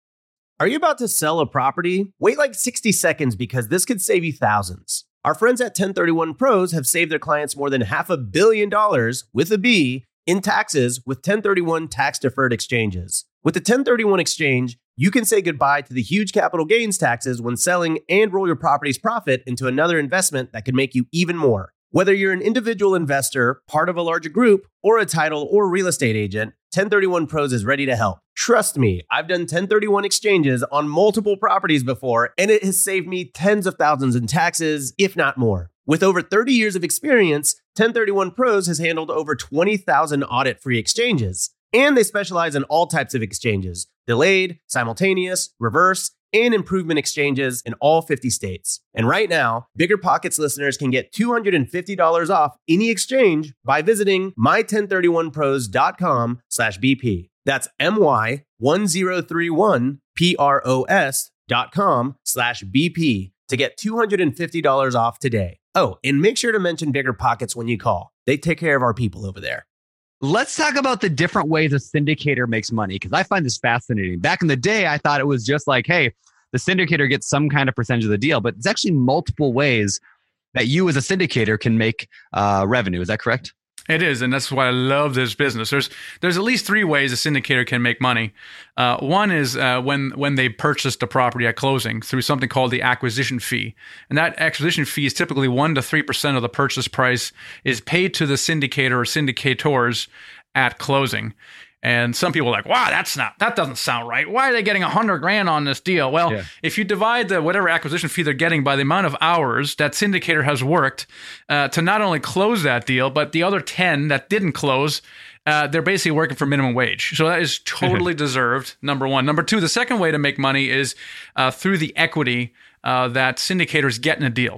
Are you about to sell a property? Wait like sixty seconds because this could save you thousands. Our friends at ten thirty-one Pros have saved their clients more than half a billion dollars with a B in taxes with ten thirty-one tax-deferred exchanges. With the ten thirty-one exchange, you can say goodbye to the huge capital gains taxes when selling and roll your property's profit into another investment that could make you even more. Whether you're an individual investor, part of a larger group, or a title or real estate agent, ten thirty-one Pros is ready to help. Trust me, I've done ten thirty-one exchanges on multiple properties before, and it has saved me tens of thousands in taxes, if not more. With over thirty years of experience, ten thirty-one Pros has handled over twenty thousand audit-free exchanges. And they specialize in all types of exchanges: delayed, simultaneous, reverse, and improvement exchanges in all fifty states. And right now, Bigger Pockets listeners can get two hundred fifty dollars off any exchange by visiting my ten thirty-one pros dot com slash B P. That's M Y ten thirty-one P R O S dot com slash B P to get two hundred fifty dollars off today. Oh, and make sure to mention Bigger Pockets when you call. They take care of our people over there. Let's talk about the different ways a syndicator makes money, because I find this fascinating. Back in the day, I thought it was just like, hey, the syndicator gets some kind of percentage of the deal, but it's actually multiple ways that you as a syndicator can make uh, revenue. Is that correct? It is, and that's why I love this business. There's there's at least three ways a syndicator can make money. Uh, one is uh, when when they purchase the property at closing through something called the acquisition fee, and that acquisition fee is typically one to three percent of the purchase price is paid to the syndicator or syndicators at closing. And some people are like, wow, that's not, that doesn't sound right. Why are they getting a hundred grand on this deal? Well, Yeah. if you divide the whatever acquisition fee they're getting by the amount of hours that syndicator has worked uh, to not only close that deal, but the other ten that didn't close, uh, they're basically working for minimum wage. So that is totally deserved, number one. Number two, the second way to make money is uh, through the equity uh, that syndicators get in a deal. So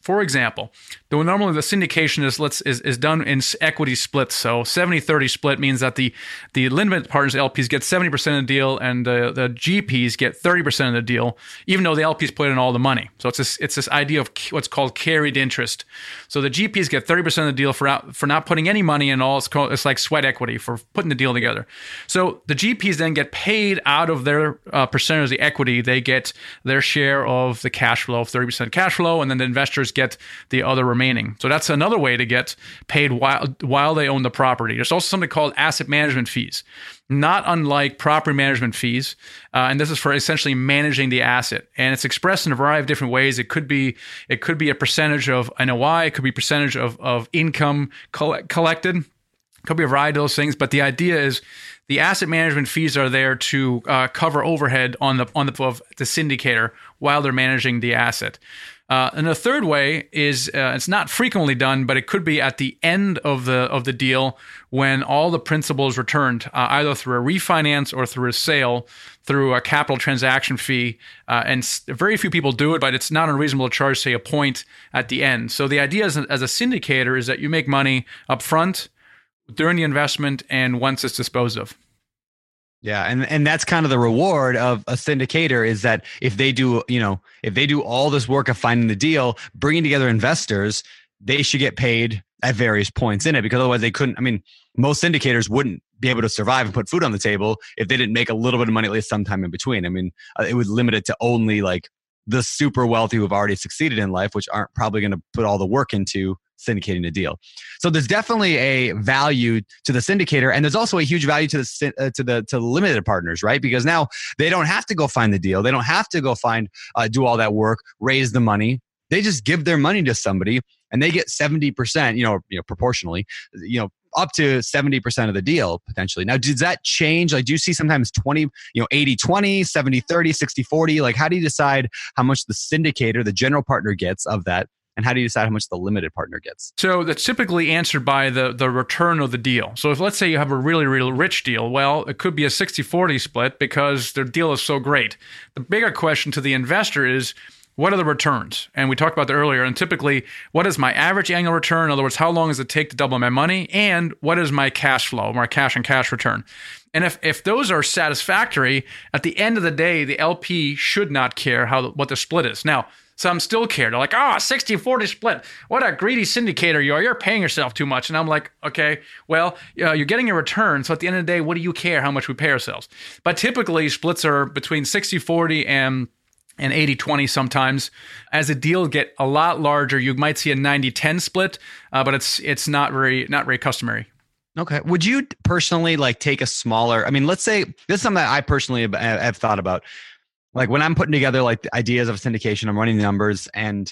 For example, though normally the syndication is let's is, is done in equity splits. So seventy thirty split means that the the limited partners L Ps get seventy percent of the deal and the, the G Ps get thirty percent of the deal, even though the L Ps put in all the money. So it's this it's this idea of what's called carried interest. So the G Ps get thirty percent of the deal for out, for not putting any money in all. It's called it's like sweat equity for putting the deal together. So the G Ps then get paid out of their uh, percentage of the equity. They get their share of the cash flow, thirty percent cash flow, and then the investors get the other remaining. So that's another way to get paid while while they own the property. There's also something called asset management fees, not unlike property management fees. Uh, and this is for essentially managing the asset. And it's expressed in a variety of different ways. It could be it could be a percentage of N O I. It could be percentage of, of income coll- collected. It could be a variety of those things. But the idea is the asset management fees are there to uh, cover overhead on the on the of the syndicator while they're managing the asset. Uh, and the third way is uh, it's not frequently done, but it could be at the end of the of the deal when all the principal is returned, uh, either through a refinance or through a sale, through a capital transaction fee. Uh, and s- very few people do it, but it's not unreasonable to charge, say, a point at the end. So the idea as a, as a syndicator is that you make money up front, during the investment, and once it's disposed of. Yeah, and and that's kind of the reward of a syndicator is that if they do, you know, if they do all this work of finding the deal, bringing together investors, they should get paid at various points in it, because otherwise they couldn't. I mean, most syndicators wouldn't be able to survive and put food on the table if they didn't make a little bit of money at least sometime in between. I mean, it would limit it to only like the super wealthy who have already succeeded in life, which aren't probably going to put all the work into syndicating a deal. So there's definitely a value to the syndicator, and there's also a huge value to the uh, to the to the limited partners, right? Because now they don't have to go find the deal, they don't have to go find uh, do all that work, raise the money. They just give their money to somebody, and they get seventy percent, you know, you know, proportionally, you know, up to seventy percent of the deal potentially. Now, does that change? Like, do you see sometimes twenty, you know, eighty twenty, seventy thirty, sixty forty? Like, how do you decide how much the syndicator, the general partner, gets of that? And how do you decide how much the limited partner gets? So that's typically answered by the, the return of the deal. So if let's say you have a really, really rich deal, well, it could be a sixty forty split because their deal is so great. The bigger question to the investor is, what are the returns? And we talked about that earlier. And typically, what is my average annual return? In other words, how long does it take to double my money? And what is my cash flow, my cash and cash return? And if, if those are satisfactory, at the end of the day, the L P should not care how what the split is. Now, some still care. They're like, oh, sixty forty split. What a greedy syndicator you are. You're paying yourself too much. And I'm like, okay, well, uh, you're getting a return. So at the end of the day, what do you care how much we pay ourselves? But typically, splits are between sixty forty and and eighty twenty sometimes. As the deal get a lot larger, you might see a ninety ten split, uh, but it's it's not very not very customary. Okay. Would you personally like take a smaller, I mean, let's say this is something that I personally have, have thought about. Like when I'm putting together like the ideas of syndication, I'm running the numbers, and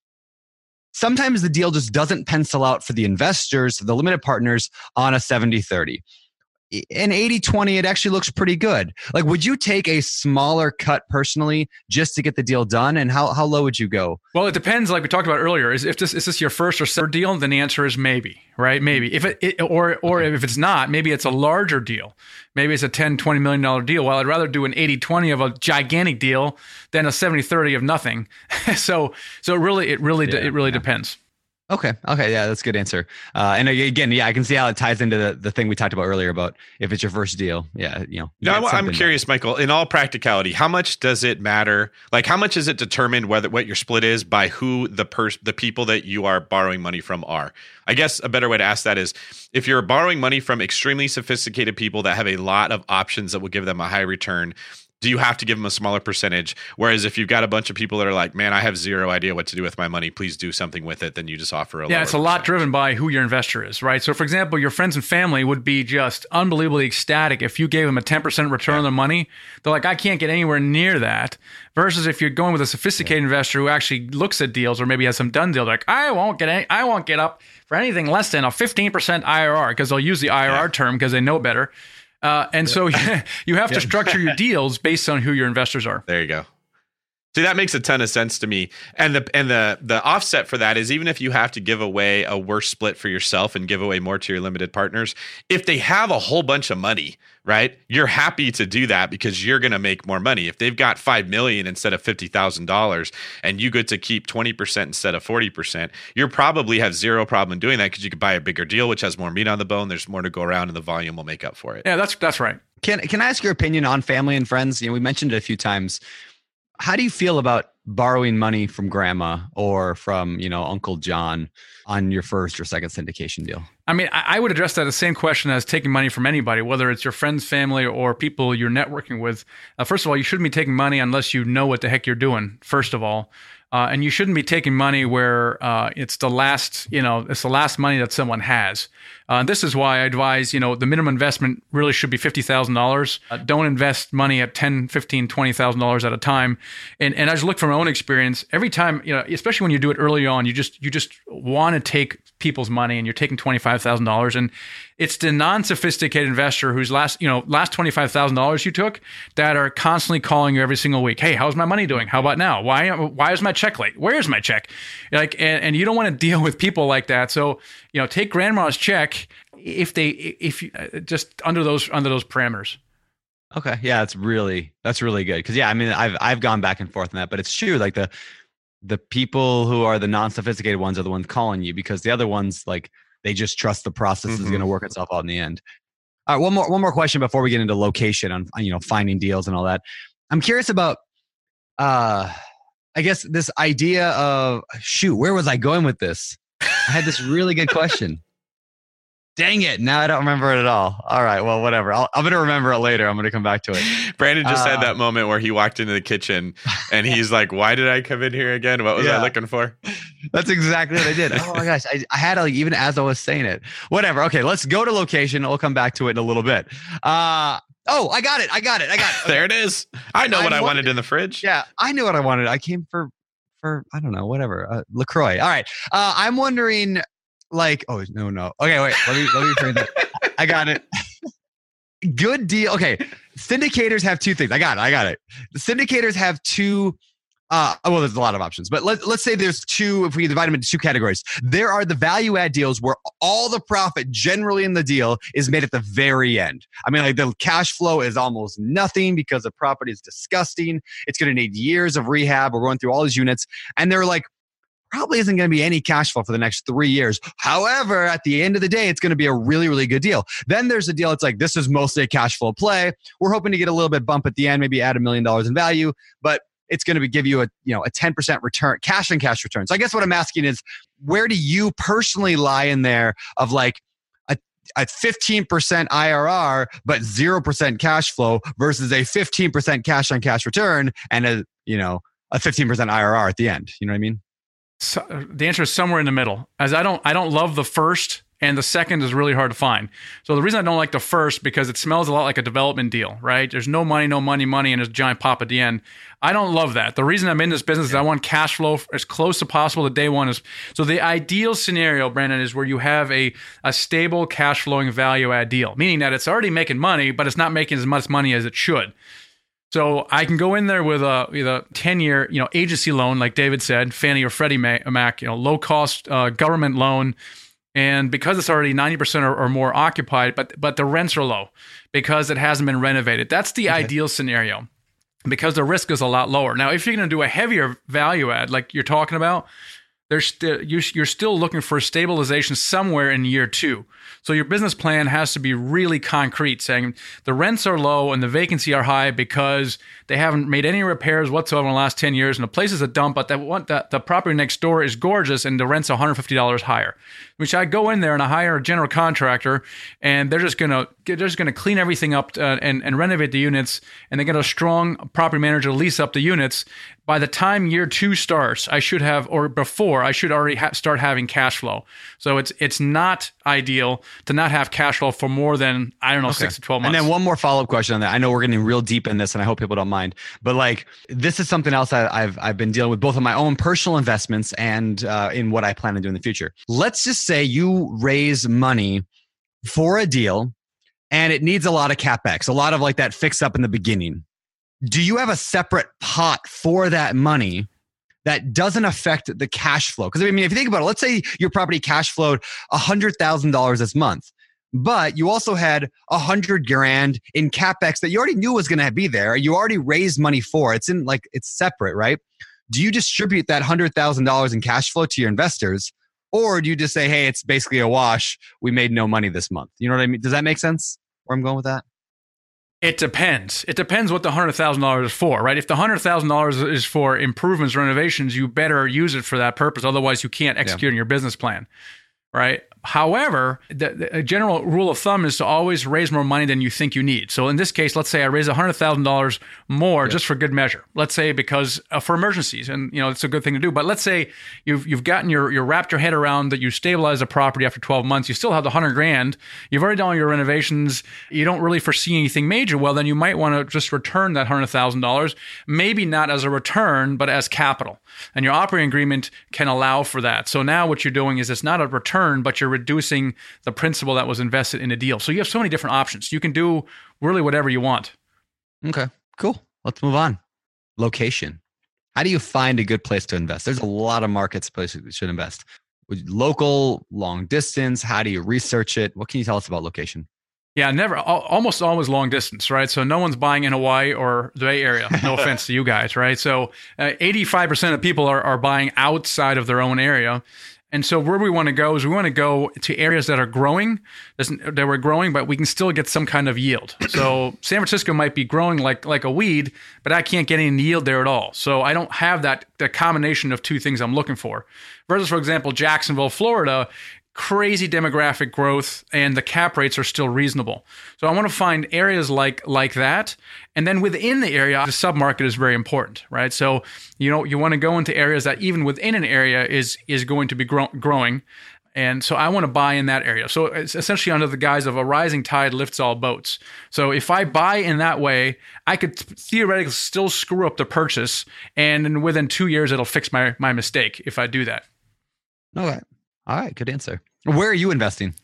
sometimes the deal just doesn't pencil out for the investors, the limited partners, on a seventy thirty. In eighty twenty, it actually looks pretty good. Like, would you take a smaller cut personally just to get the deal done? And how, how low would you go? Well, it depends. Like we talked about earlier, is if this is this your first or second deal, then the answer is maybe, right? Maybe. If it, it or or if it's not, maybe it's a larger deal. Maybe it's a ten, twenty million dollar deal. Well, I'd rather do an eighty twenty of a gigantic deal than a seventy thirty of nothing. so so it really it really yeah, it really yeah. depends. Okay. Okay. Yeah, that's a good answer. Uh, and again, yeah, I can see how it ties into the, the thing we talked about earlier about if it's your first deal. Yeah. You know, you now, I'm curious, there. Michael, in all practicality, how much does it matter? Like, how much is it determined whether what your split is by who the pers- the people that you are borrowing money from are? I guess a better way to ask that is, if you're borrowing money from extremely sophisticated people that have a lot of options that will give them a high return, do you have to give them a smaller percentage? Whereas if you've got a bunch of people that are like, man, I have zero idea what to do with my money, please do something with it, then you just offer a yeah, lower it's a lot percentage. driven by who your investor is, right? So for example, your friends and family would be just unbelievably ecstatic if you gave them a ten percent return yeah. on their money. They're like, I can't get anywhere near that. Versus if you're going with a sophisticated yeah. investor who actually looks at deals or maybe has some done deals, like, I won't get any, I won't get up for anything less than a fifteen percent I R R, because they'll use the I R R yeah. term because they know better. Uh, and so you have to structure your deals based on who your investors are. There you go. See, that makes a ton of sense to me. And the and the the offset for that is even if you have to give away a worse split for yourself and give away more to your limited partners, if they have a whole bunch of money, right, you're happy to do that because you're going to make more money. If they've got five million dollars instead of fifty thousand dollars and you get to keep twenty percent instead of forty percent, you probably have zero problem doing that because you could buy a bigger deal, which has more meat on the bone. There's more to go around and the volume will make up for it. Yeah, that's that's right. Can, can I ask your opinion on family and friends? You know, we mentioned it a few times. How do you feel about borrowing money from grandma or from, you know, Uncle John on your first or second syndication deal? I mean, I would address that the same question as taking money from anybody, whether it's your friends, family, or people you're networking with. Uh, first of all, you shouldn't be taking money unless you know what the heck you're doing, first of all. Uh, and you shouldn't be taking money where uh, it's the last, you know, it's the last money that someone has. Uh, this is why I advise, you know, the minimum investment really should be fifty thousand dollars. Uh, don't invest money at ten thousand dollars, fifteen thousand dollars, twenty thousand dollars at a time. And and I just look from my own experience, every time, you know, especially when you do it early on, you just you just want to take people's money and you're taking twenty-five thousand dollars. And it's the non-sophisticated investor whose last, you know, last twenty-five thousand dollars you took that are constantly calling you every single week. Hey, how's my money doing? How about now? Why why is my check late? Where's my check? Like, and, and you don't want to deal with people like that. So, you know, take grandma's check if they, if you, uh, just under those, under those parameters. Okay. Yeah, that's really, that's really good. Cause yeah, I mean, I've, I've gone back and forth on that, but it's true. Like the, the people who are the non-sophisticated ones are the ones calling you because the other ones, like, they just trust the process mm-hmm. is going to work itself out in the end. All right. One more, one more question before we get into location on, you know, finding deals and all that. I'm curious about, uh, I guess this idea of, shoot, where was I going with this? I had this really good question. Dang it. Now I don't remember it at all. All right. Well, whatever. I'll, I'm going to remember it later. I'm going to come back to it. Brandon just uh, had that moment where he walked into the kitchen and he's like, why did I come in here again? What was yeah. I looking for? That's exactly what I did. Oh my gosh. I, I had, like, even as I was saying it, whatever. Okay. Let's go to location. I'll come back to it in a little bit. Uh, oh, I got it. I got it. I got it. Okay. There it is. I know I what I wanted, wanted in the fridge. Yeah. I knew what I wanted. I came for, for, I don't know, whatever. Uh, LaCroix. All right. Uh, I'm wondering, like, oh, no, no. Okay, wait. Let me, let me frame that. I got it. Good deal. Okay. Syndicators have two things. I got it. I got it. The syndicators have two. Uh, well, there's a lot of options, but let, let's say there's two, if we divide them into two categories. There are the value add deals where all the profit generally in the deal is made at the very end. I mean, like the cash flow is almost nothing because the property is disgusting. It's going to need years of rehab. We're going through all these units and they're like, probably isn't going to be any cash flow for the next three years. However, at the end of the day, it's going to be a really, really good deal. Then there's a deal. It's like, this is mostly a cash flow play. We're hoping to get a little bit bump at the end, maybe add a million dollars in value, but it's going to be, give you a, you know, a ten percent return, cash and cash return. So I guess what I'm asking is, where do you personally lie in there of like a, a fifteen percent I R R, but zero percent cash flow versus a fifteen percent cash on cash return and a, you know, a fifteen percent I R R at the end? You know what I mean? So the answer is somewhere in the middle. As I don't, I don't love the first, and the second is really hard to find. So the reason I don't like the first, because it smells a lot like a development deal, right? There's no money, no money, money, and there's a giant pop at the end. I don't love that. The reason I'm in this business is I want cash flow as close as possible to day one. Is so the ideal scenario, Brandon, is where you have a a stable cash flowing value add deal, meaning that it's already making money, but it's not making as much money as it should. So I can go in there with a with a ten year, you know, agency loan, like David said, Fannie or Freddie Mac, you know, low cost uh, government loan, and because it's already ninety percent or, or more occupied, but but the rents are low because it hasn't been renovated. That's the okay. ideal scenario, because the risk is a lot lower. Now, if you're going to do a heavier value add, like you're talking about, there's st- you're still looking for stabilization somewhere in year two. So your business plan has to be really concrete, saying the rents are low and the vacancy are high because they haven't made any repairs whatsoever in the last ten years, and the place is a dump, but the, the, the property next door is gorgeous and the rent's one hundred fifty dollars higher. Which I go in there and I hire a general contractor, and they're just gonna they're just gonna clean everything up uh, and and renovate the units, and they get a strong property manager to lease up the units. By the time year two starts, I should have, or before, I should already ha- start having cash flow. So it's it's not ideal to not have cash flow for more than, I don't know, okay. six to twelve months. And then one more follow-up question on that. I know we're getting real deep in this, and I hope people don't mind, but like, this is something else I, I've I've been dealing with both on my own personal investments and uh, in what I plan to do in the future. Let's just say you raise money for a deal and it needs a lot of CapEx, a lot of like that fix up in the beginning. do you have a separate pot for that money that doesn't affect the cash flow? Because I mean, if you think about it, let's say your property cash flowed one hundred thousand dollars this month, but you also had a hundred grand in CapEx that you already knew was going to be there. You already raised money for. It's in like, it's separate, right? Do you distribute that one hundred thousand dollars in cash flow to your investors? Or do you just say, hey, it's basically a wash. We made no money this month. You know what I mean? Does that make sense where I'm going with that? It depends. It depends what the one hundred thousand dollars is for, right? If the one hundred thousand dollars is for improvements, renovations, you better use it for that purpose. Otherwise, you can't execute yeah. your business plan, right? However, the, the a general rule of thumb is to always raise more money than you think you need. So in this case, let's say I raise one hundred thousand dollars more yeah. just for good measure. Let's say because uh, for emergencies, and you know it's a good thing to do. But let's say you've you've gotten your you wrapped your head around that you stabilize a property after twelve months. You still have the one hundred grand. You've already done all your renovations. You don't really foresee anything major. Well, then you might want to just return that one hundred thousand dollars. Maybe not as a return, but as capital. And your operating agreement can allow for that. So now what you're doing is it's not a return, but you're reducing the principal that was invested in a deal. So you have so many different options. You can do really whatever you want. Okay, cool. Let's move on. Location. How do you find a good place to invest? There's a lot of markets places you should invest. Local, long distance. How do you research it? What can you tell us about location? Yeah, never, almost always long distance, right? So no one's buying in Hawaii or the Bay Area. No offense to you guys, right? So uh, eighty-five percent of people are, are buying outside of their own area. And so where we want to go is we want to go to areas that are growing, that we're growing, but we can still get some kind of yield. So San Francisco might be growing like like a weed, but I can't get any yield there at all. So I don't have that the combination of two things I'm looking for. Versus, for example, Jacksonville, Florida, crazy demographic growth, and the cap rates are still reasonable. So I want to find areas like like that. And then within the area, the submarket is very important, right? So, you know, you want to go into areas that even within an area is is going to be grow- growing. And so I want to buy in that area. So it's essentially under the guise of a rising tide lifts all boats. So if I buy in that way, I could theoretically still screw up the purchase. And within two years, it'll fix my my mistake if I do that. Okay. All right, good answer. Where are you investing?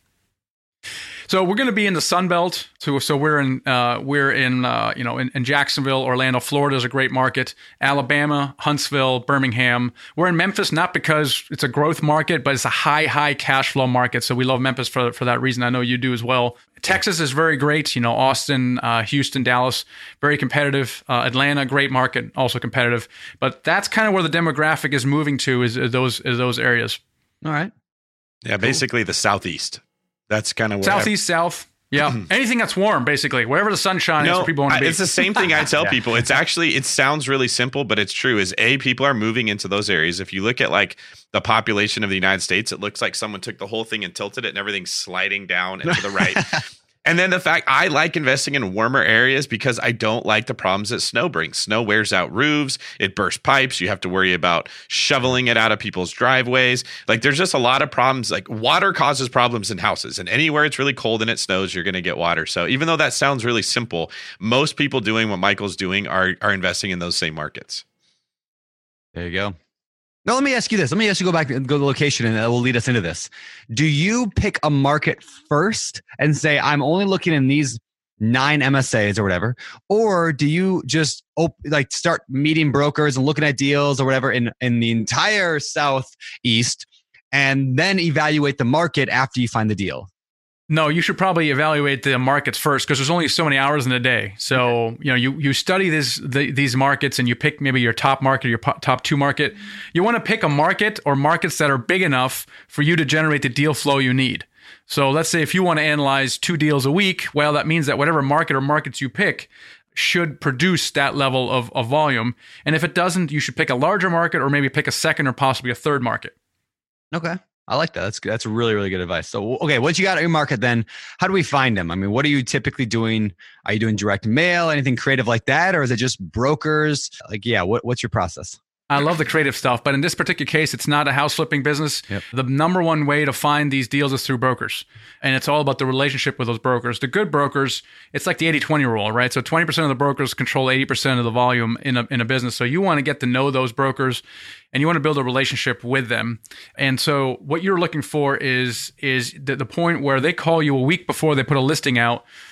So we're going to be in the Sun Belt. So, so we're in uh, we're in uh, you know in, in Jacksonville, Orlando. Florida is a great market. Alabama, Huntsville, Birmingham. We're in Memphis not because it's a growth market, but it's a high high cash flow market. So we love Memphis for for that reason. I know you do as well. Texas is very great. You know, Austin, uh, Houston, Dallas, very competitive. Uh, Atlanta, great market, also competitive. But that's kind of where the demographic is moving to. Is, is those is those areas. All right. Yeah, basically the southeast. That's kind of where southeast, I, south. Yeah, anything that's warm, basically, wherever the sun shines, no, people want to be. It's the same thing I tell yeah. people. It's actually it sounds really simple, but it's true. Is a people are moving into those areas. If you look at like the population of the United States, it looks like someone took the whole thing and tilted it, and everything's sliding down and to the right. And then the fact I like investing in warmer areas because I don't like the problems that snow brings. Snow wears out roofs, it bursts pipes. You have to worry about shoveling it out of people's driveways. Like there's just a lot of problems. Like water causes problems in houses, and anywhere it's really cold and it snows, you're going to get water. So even though that sounds really simple, most people doing what Michael's doing are are investing in those same markets. There you go. Now, let me ask you this. Let me ask you go back and go to the location, and that will lead us into this. Do you pick a market first and say, I'm only looking in these nine M S As or whatever? Or do you just op- like start meeting brokers and looking at deals or whatever in, in the entire Southeast and then evaluate the market after you find the deal? No, you should probably evaluate the markets first because there's only so many hours in a day. So, okay. you know, you, you study this, the, these markets and you pick maybe your top market, your po- top two market. You want to pick a market or markets that are big enough for you to generate the deal flow you need. So let's say if you want to analyze two deals a week, well, that means that whatever market or markets you pick should produce that level of, of volume. And if it doesn't, you should pick a larger market or maybe pick a second or possibly a third market. Okay. I like that. That's that's really, really good advice. So, okay, once you got your market, then how do we find them? I mean, what are you typically doing? Are you doing direct mail, anything creative like that? Or is it just brokers? Like, yeah, what, what's your process? I love the creative stuff, but in this particular case, it's not a house flipping business. Yep. The number one way to find these deals is through brokers. And it's all about the relationship with those brokers. The good brokers, it's like the eighty twenty rule, right? So twenty percent of the brokers control eighty percent of the volume in a, in a business. So you want to get to know those brokers and you want to build a relationship with them. And so what you're looking for is, is the, the point where they call you a week before they put a listing out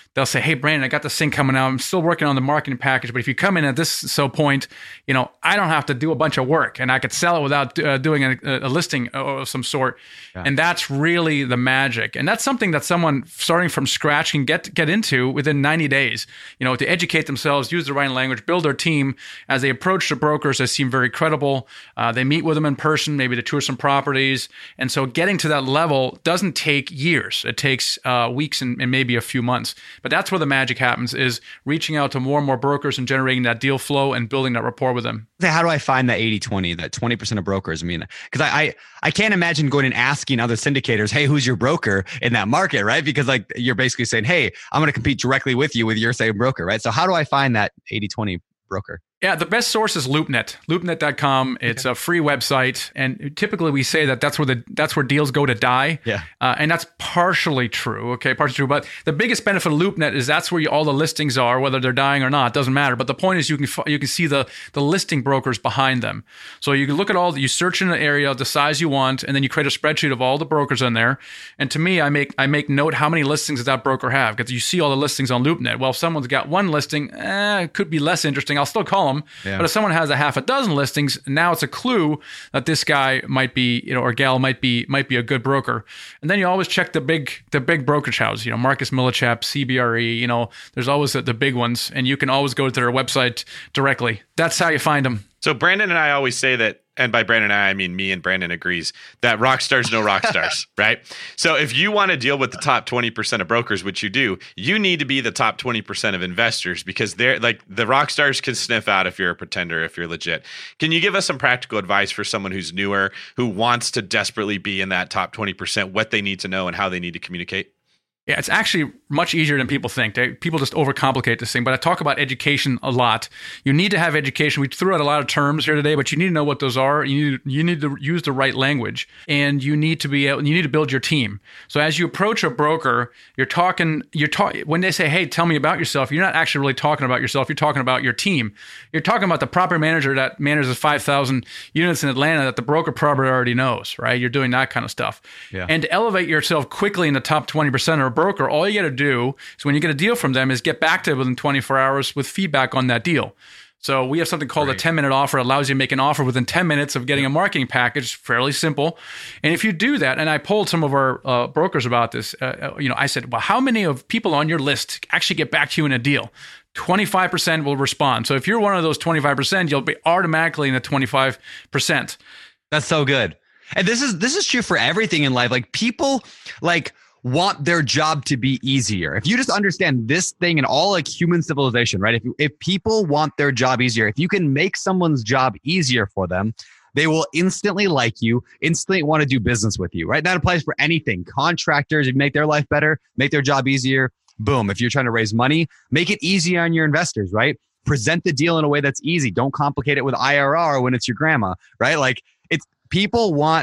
they'll say, hey, Brandon, I got this thing coming out. I'm still working on the marketing package, but if you come in at this so point, you know, I don't have to do a bunch of work and I could sell it without uh, doing a, a listing of some sort. Yeah. And that's really the magic. And that's something that someone starting from scratch can get get into within ninety days, you know, to educate themselves, use the right language, build their team. As they approach the brokers, they seem very credible. Uh, they meet with them in person, maybe to tour some properties. And so getting to that level doesn't take years. It takes uh, weeks and, and maybe a few months. But that's where the magic happens, is reaching out to more and more brokers and generating that deal flow and building that rapport with them. How do I find that eighty twenty, that twenty percent of brokers? I mean, because I, I I can't imagine going and asking other syndicators, hey, who's your broker in that market, right? Because like you're basically saying, hey, I'm going to compete directly with you with your same broker, right? So how do I find that eighty twenty broker? Yeah, the best source is LoopNet, loopnet dot com. It's okay. A free website, and typically we say that that's where the that's where deals go to die. Yeah, uh, and that's partially true. Okay, partially true. But the biggest benefit of LoopNet is that's where you, all the listings are, whether they're dying or not, doesn't matter. But the point is, you can you can see the the listing brokers behind them. So you can look at all the, you search in an area the size you want, and then you create a spreadsheet of all the brokers in there. And to me, I make I make note how many listings does that broker have, because you see all the listings on LoopNet. Well, if someone's got one listing, eh, it could be less interesting. I'll still call them. Yeah. But if someone has a half a dozen listings, now it's a clue that this guy might be, you know, or gal might be might be a good broker. And then you always check the big the big brokerage houses, you know, Marcus Millichap, C B R E, you know, there's always the, the big ones, and you can always go to their website directly. That's how you find them. So Brandon and I always say that, and by Brandon and I, I mean me and Brandon agrees, that rock stars know rock stars, right? So if you want to deal with the top twenty percent of brokers, which you do, you need to be the top twenty percent of investors, because they're like the rock stars can sniff out if you're a pretender, if you're legit. Can you give us some practical advice for someone who's newer, who wants to desperately be in that top twenty percent, what they need to know and how they need to communicate? Yeah, it's actually much easier than people think. They, people just overcomplicate this thing. But I talk about education a lot. You need to have education. We threw out a lot of terms here today, but you need to know what those are. You need, you need to use the right language, and you need to be able, you need to build your team. So as you approach a broker, you're talking. You're talking when they say, "Hey, tell me about yourself." You're not actually really talking about yourself. You're talking about your team. You're talking about the property manager that manages five thousand units in Atlanta that the broker probably already knows. Right? You're doing that kind of stuff. Yeah. And to elevate yourself quickly in the top twenty percent or broker, all you got to do is when you get a deal from them is get back to them within twenty-four hours with feedback on that deal. So we have something called Great. a ten-minute offer. It allows you to make an offer within ten minutes of getting a marketing package. Fairly simple. And if you do that, and I polled some of our uh, brokers about this, uh, you know, I said, well, how many of people on your list actually get back to you in a deal? twenty-five percent will respond. So if you're one of those twenty-five percent, you'll be automatically in the twenty-five percent. That's so good. And this is this is true for everything in life. Like people like want their job to be easier. If you just understand this thing and all like human civilization, right? If if people want their job easier, if you can make someone's job easier for them, they will instantly like you, instantly want to do business with you, right? That applies for anything. Contractors, if you make their life better, make their job easier, boom. If you're trying to raise money, make it easy on your investors, right? Present the deal in a way that's easy. Don't complicate it with I R R when it's your grandma, right? Like it's people want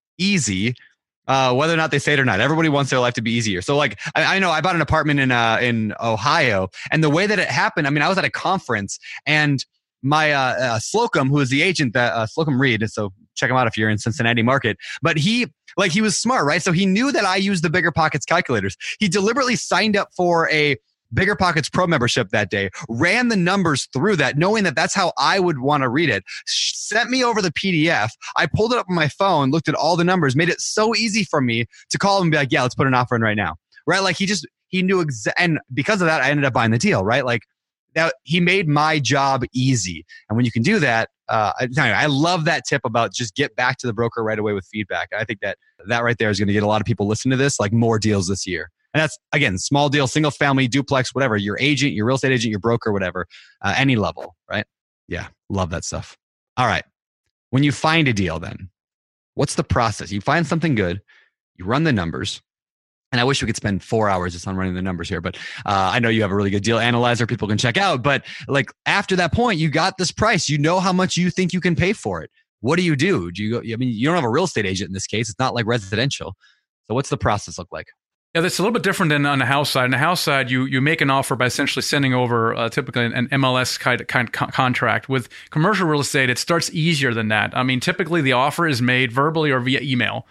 easy. Uh, whether or not they say it or not, everybody wants their life to be easier. So like, I, I know I bought an apartment in, uh, in Ohio, and the way that it happened, I mean, I was at a conference, and my, uh, uh Slocum, who is the agent that, uh, Slocum Reed. So check him out if you're in Cincinnati market, but he, like, he was smart, right? So he knew that I used the Bigger Pockets calculators. He deliberately signed up for a Bigger Pockets Pro membership that day, ran the numbers through that, knowing that that's how I would want to read it, sent me over the P D F. I pulled it up on my phone, looked at all the numbers, made it so easy for me to call him and be like, yeah, let's put an offer in right now. Right? Like he just, he knew exa- and because of that, I ended up buying the deal, right? Like that, he made my job easy. And when you can do that, uh, I, I love that tip about just get back to the broker right away with feedback. I think that that right there is going to get a lot of people listening to this, like more deals this year. And that's, again, small deal, single family, duplex, whatever, your agent, your real estate agent, your broker, whatever, uh, any level, right? Yeah, love that stuff. All right. When you find a deal then, what's the process? You find something good, you run the numbers, and I wish we could spend four hours just on running the numbers here, but uh, I know you have a really good deal analyzer people can check out, but like after that point, you got this price, you know how much you think you can pay for it. What do you do? Do you go, I mean, you don't have a real estate agent in this case. It's not like residential. So what's the process look like? Yeah, that's a little bit different than on the house side. On the house side, you you make an offer by essentially sending over uh, typically an M L S kind of, kind of con- contract. With commercial real estate, it starts easier than that. I mean, typically the offer is made verbally or via email.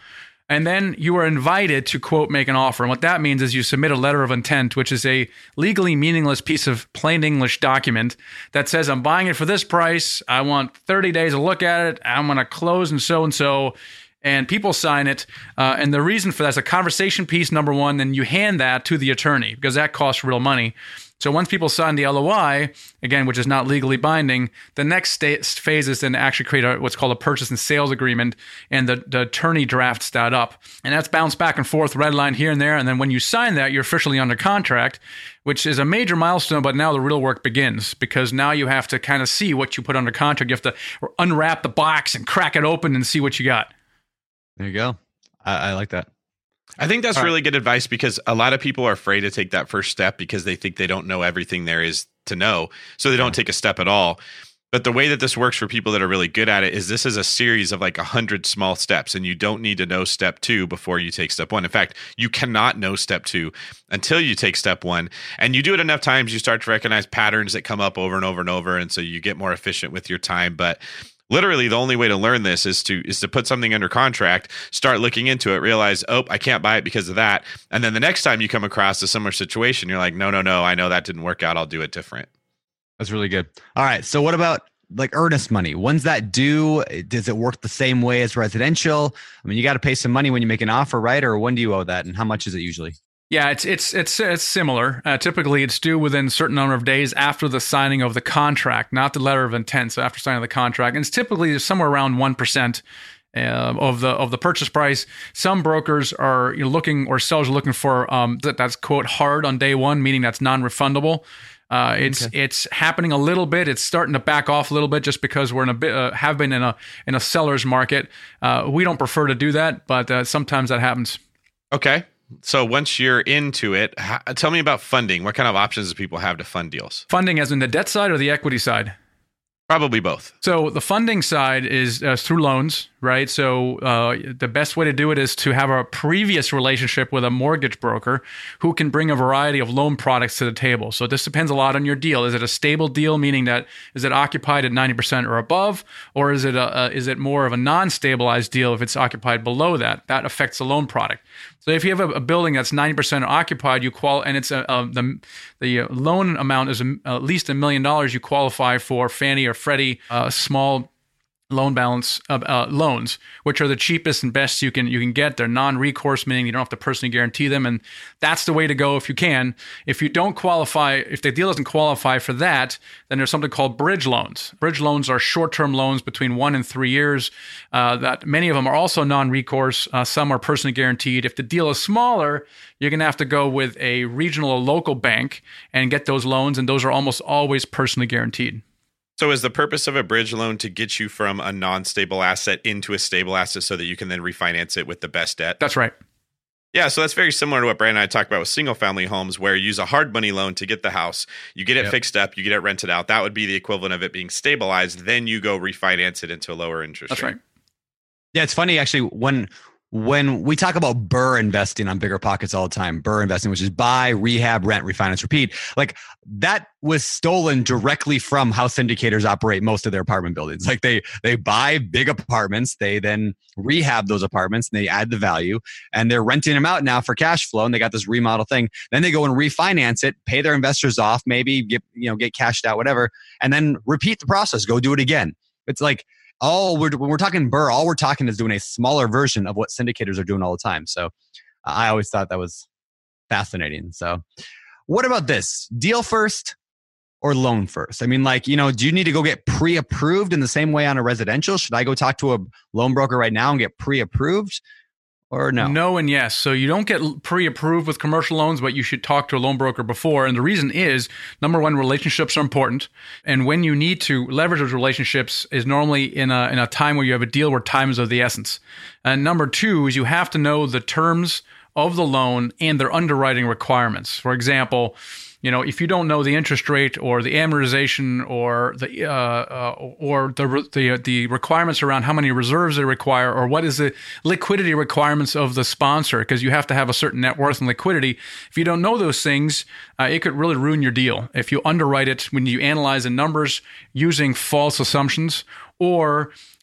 And then you are invited to, quote, make an offer. And what that means is you submit a letter of intent, which is a legally meaningless piece of plain English document that says, I'm buying it for this price. I want thirty days to look at it. I'm going to close and so and so. And people sign it. Uh, and the reason for that is a conversation piece, number one. Then you hand that to the attorney because that costs real money. So once people sign the L O I, again, which is not legally binding, the next sta- phase is then to actually create a, what's called a purchase and sales agreement, and the, the attorney drafts that up. And that's bounced back and forth, red line here and there. And then when you sign that, you're officially under contract, which is a major milestone, but now the real work begins because now you have to kind of see what you put under contract. You have to unwrap the box and crack it open and see what you got. There you go. I, I like that. I think that's All really right. good advice because a lot of people are afraid to take that first step because they think they don't know everything there is to know. So they don't take a step at all. But the way that this works for people that are really good at it is this is a series of like a hundred small steps, and you don't need to know step two before you take step one. In fact, you cannot know step two until you take step one. And you do it enough times, you start to recognize patterns that come up over and over and over. And so you get more efficient with your time. But literally, the only way to learn this is to is to put something under contract, start looking into it, realize, oh, I can't buy it because of that. And then the next time you come across a similar situation, you're like, no, no, no, I know that didn't work out. I'll do it different. That's really good. All right. So what about like earnest money? When's that due? Does it work the same way as residential? I mean, you got to pay some money when you make an offer, right? Or when do you owe that? And how much is it usually? Yeah, it's it's it's it's similar. Uh, typically, it's due within a certain number of days after the signing of the contract, not the letter of intent. So after signing the contract, and it's typically somewhere around one percent uh, of the of the purchase price. Some brokers are you know, looking or sellers are looking for um, that, that's quote hard on day one, meaning that's non-refundable. Uh, it's okay. It's happening a little bit. It's starting to back off a little bit just because we're in a bit uh, have been in a in a seller's market. Uh, we don't prefer to do that, but uh, sometimes that happens. Okay. So once you're into it, how, tell me about funding. What kind of options do people have to fund deals? Funding as in the debt side or the equity side? Probably both. So the funding side is uh, through loans, right? So uh, the best way to do it is to have a previous relationship with a mortgage broker who can bring a variety of loan products to the table. So this depends a lot on your deal. Is it a stable deal, meaning that is it occupied at ninety percent or above, or is it a, a, is it more of a non-stabilized deal if it's occupied below that? That affects the loan product. So if you have a, a building that's ninety percent occupied, you qual and it's a, a, the the loan amount is a, at least a million dollars, you qualify for Fannie or Freddie uh, small loan balance uh, uh, loans, which are the cheapest and best you can you can get. They're non-recourse, meaning you don't have to personally guarantee them, and that's the way to go if you can. If you don't qualify, if the deal doesn't qualify for that, then there's something called bridge loans. Bridge loans are short-term loans between one and three years. Uh, that many of them are also non-recourse. Uh, some are personally guaranteed. If the deal is smaller, you're going to have to go with a regional or local bank and get those loans, and those are almost always personally guaranteed. So is the purpose of a bridge loan to get you from a non-stable asset into a stable asset so that you can then refinance it with the best debt? That's right. Yeah, so that's very similar to what Brandon and I talked about with single-family homes, where you use a hard money loan to get the house. You get it yep. fixed up, you get it rented out. That would be the equivalent of it being stabilized. Then you go refinance it into a lower interest That's rate. right. Yeah, it's funny actually when when we talk about BRRRR investing on Bigger Pockets all the time, BRRRR investing, which is buy, rehab, rent, refinance, repeat, like that was stolen directly from how syndicators operate most of their apartment buildings. Like they they buy big apartments, they then rehab those apartments, and they add the value, and they're renting them out now for cash flow, and they got this remodel thing. Then they go and refinance it, pay their investors off, maybe get you know get cashed out, whatever, and then repeat the process. Go do it again. It's like all we're when we're talking BRRRR, all we're talking is doing a smaller version of what syndicators are doing all the time. So uh, I always thought that was fascinating. So what about this? Deal first or loan first? I mean, like, you know, do you need to go get pre-approved in the same way on a residential? Should I go talk to a loan broker right now and get pre-approved? Or no? No and yes. So you don't get pre-approved with commercial loans, but you should talk to a loan broker before. And the reason is, number one, relationships are important. And when you need to leverage those relationships is normally in a in a time where you have a deal where time is of the essence. And number two is you have to know the terms of the loan and their underwriting requirements. For example, you know, if you don't know the interest rate or the amortization or the uh, uh, or the the the requirements around how many reserves they require, or what is the liquidity requirements of the sponsor, because you have to have a certain net worth and liquidity. If you don't know those things, uh, it could really ruin your deal if you underwrite it when you analyze the numbers using false assumptions, or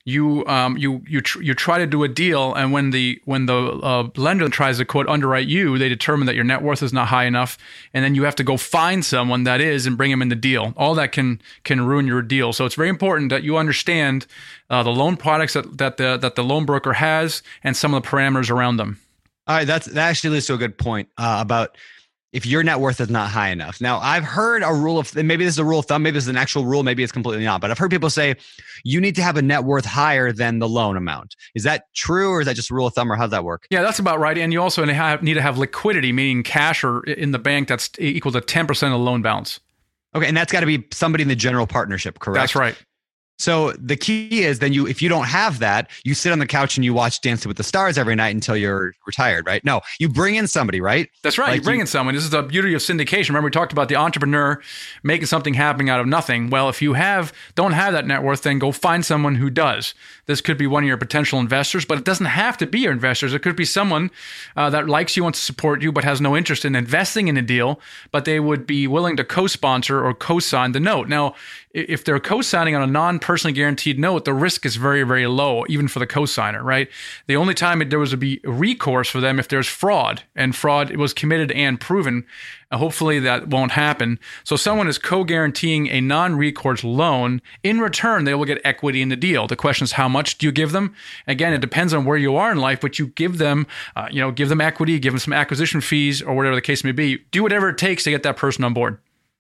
you um, you you tr- you try to do a deal, and when the when the uh, lender tries to quote underwrite you, they determine that your net worth is not high enough, and then you have to go find someone that is and bring them in the deal. All that can can ruin your deal. So it's very important that you understand uh, the loan products that that the that the loan broker has and some of the parameters around them. All right, that's that actually leads to a good point uh, about if your net worth is not high enough. Now, I've heard a rule of, maybe this is a rule of thumb, maybe this is an actual rule, maybe it's completely not, but I've heard people say you need to have a net worth higher than the loan amount. Is that true, or is that just a rule of thumb, or how does that work? Yeah, that's about right. And you also have, need to have liquidity, meaning cash or in the bank that's equal to ten percent of the loan balance. Okay, and that's got to be somebody in the general partnership, correct? That's right. So the key is then you, if you don't have that, you sit on the couch and you watch Dancing with the Stars every night until you're retired, right? No, you bring in somebody, right? That's right. Like you bring you, in someone. This is the beauty of syndication. Remember, we talked about the entrepreneur making something happen out of nothing. Well, if you have don't have that net worth, then go find someone who does. This could be one of your potential investors, but it doesn't have to be your investors. It could be someone uh, that likes you, wants to support you, but has no interest in investing in a deal, but they would be willing to co-sponsor or co-sign the note. Now, if they're co-signing on a non-personally guaranteed note, the risk is very, very low, even for the co-signer, right? The only time there was to be recourse for them if there's fraud, and fraud was committed and proven. Uh, hopefully that won't happen. So someone is co-guaranteeing a non-recourse loan. In return, they will get equity in the deal. The question is, how much do you give them? Again, it depends on where you are in life, but you give them, uh, you know, give them equity, give them some acquisition fees, or whatever the case may be. Do whatever it takes to get that person on board.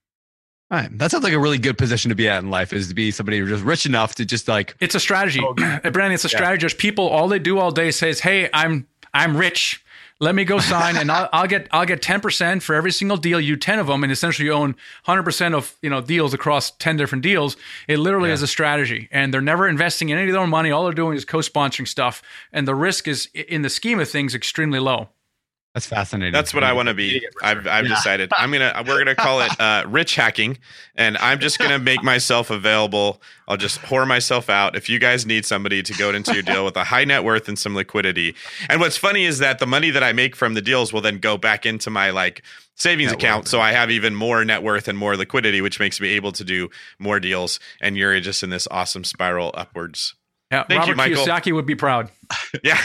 All right. That sounds like a really good position to be at in life, is to be somebody who's just rich enough to just like. It's a strategy, oh, Brandon. It's a yeah. strategy. There's people, all they do all day says, "Hey, I'm I'm rich. Let me go sign, and I'll, I'll get I'll get ten percent for every single deal. You ten of them, and essentially you own one hundred percent of you know deals across ten different deals. It literally yeah. is a strategy, and they're never investing in any of their own money. All they're doing is co-sponsoring stuff, and the risk is, in the scheme of things, extremely low. That's fascinating. That's what I want to be. I've, I've yeah. decided I'm gonna we're gonna call it uh, rich hacking, and I'm just gonna make myself available. I'll just whore myself out. If you guys need somebody to go into your deal with a high net worth and some liquidity, and what's funny is that the money that I make from the deals will then go back into my like savings net account, worth. So I have even more net worth and more liquidity, which makes me able to do more deals. And you're just in this awesome spiral upwards. Yeah, Thank Robert you, Michael. Kiyosaki would be proud. Yeah,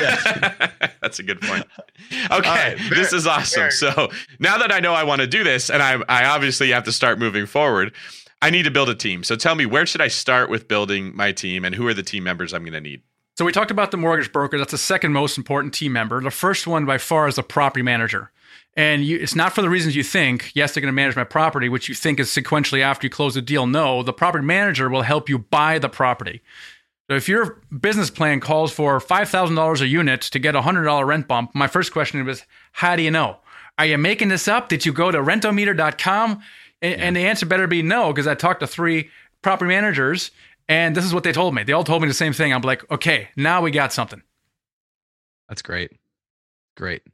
that's a good point. Okay, right, this is awesome. So now that I know I want to do this, and I, I obviously have to start moving forward, I need to build a team. So tell me, where should I start with building my team, and who are the team members I'm going to need? So we talked about the mortgage broker. That's the second most important team member. The first one by far is the property manager. And you, it's not for the reasons you think. Yes, they're going to manage my property, which you think is sequentially after you close the deal. No, the property manager will help you buy the property. So if your business plan calls for five thousand dollars a unit to get a one hundred dollars rent bump, my first question was, how do you know? Are you making this up? Did you go to rentometer dot com? And, yeah. and the answer better be no, because I talked to three property managers, and this is what they told me. They all told me the same thing. I'm like, okay, now we got something. That's great. Great.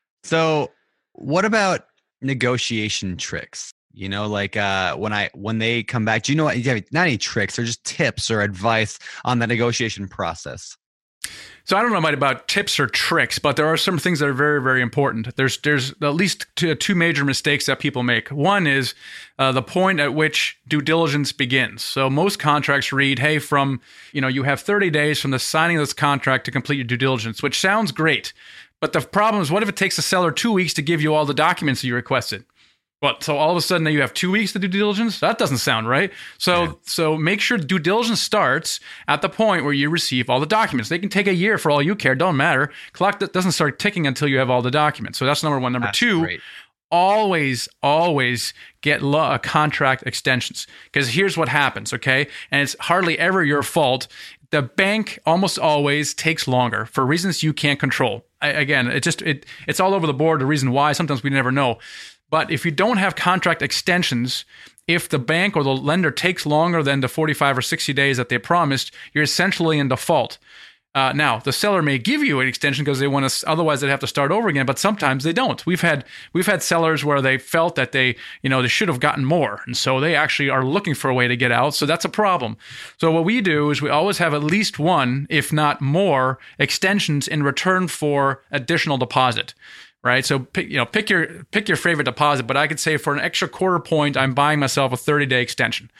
So what about negotiation tricks? You know, like uh, when I when they come back, do you know what? You have not any tricks or just tips or advice on the negotiation process? So I don't know about, about tips or tricks, but there are some things that are very, very important. There's there's at least two, two major mistakes that people make. One is uh, the point at which due diligence begins. So most contracts read, hey, from, you know, you have thirty days from the signing of this contract to complete your due diligence, which sounds great. But the problem is, what if it takes the seller two weeks to give you all the documents that you requested? Well, so all of a sudden now you have two weeks to do due diligence? That doesn't sound right. So yeah. so make sure due diligence starts at the point where you receive all the documents. They can take a year for all you care. Don't matter. Clock doesn't start ticking until you have all the documents. So that's number one. Number that's two, great. always, always get law, uh, contract extensions. Because here's what happens, okay? And it's hardly ever your fault. The bank almost always takes longer for reasons you can't control. I, again, it just it it's all over the board. The reason why, sometimes we never know. But if you don't have contract extensions, if the bank or the lender takes longer than the forty-five or sixty days that they promised, you're essentially in default. Uh, now, the seller may give you an extension because they want to, otherwise they'd have to start over again, but sometimes they don't. We've had we've had sellers where they felt that they, you know, they should have gotten more, and so they actually are looking for a way to get out, so that's a problem. So what we do is we always have at least one, if not more, extensions in return for additional deposit. Right, so pick, you know, pick your pick your favorite deposit, but I could say for an extra quarter point, I'm buying myself a thirty day extension,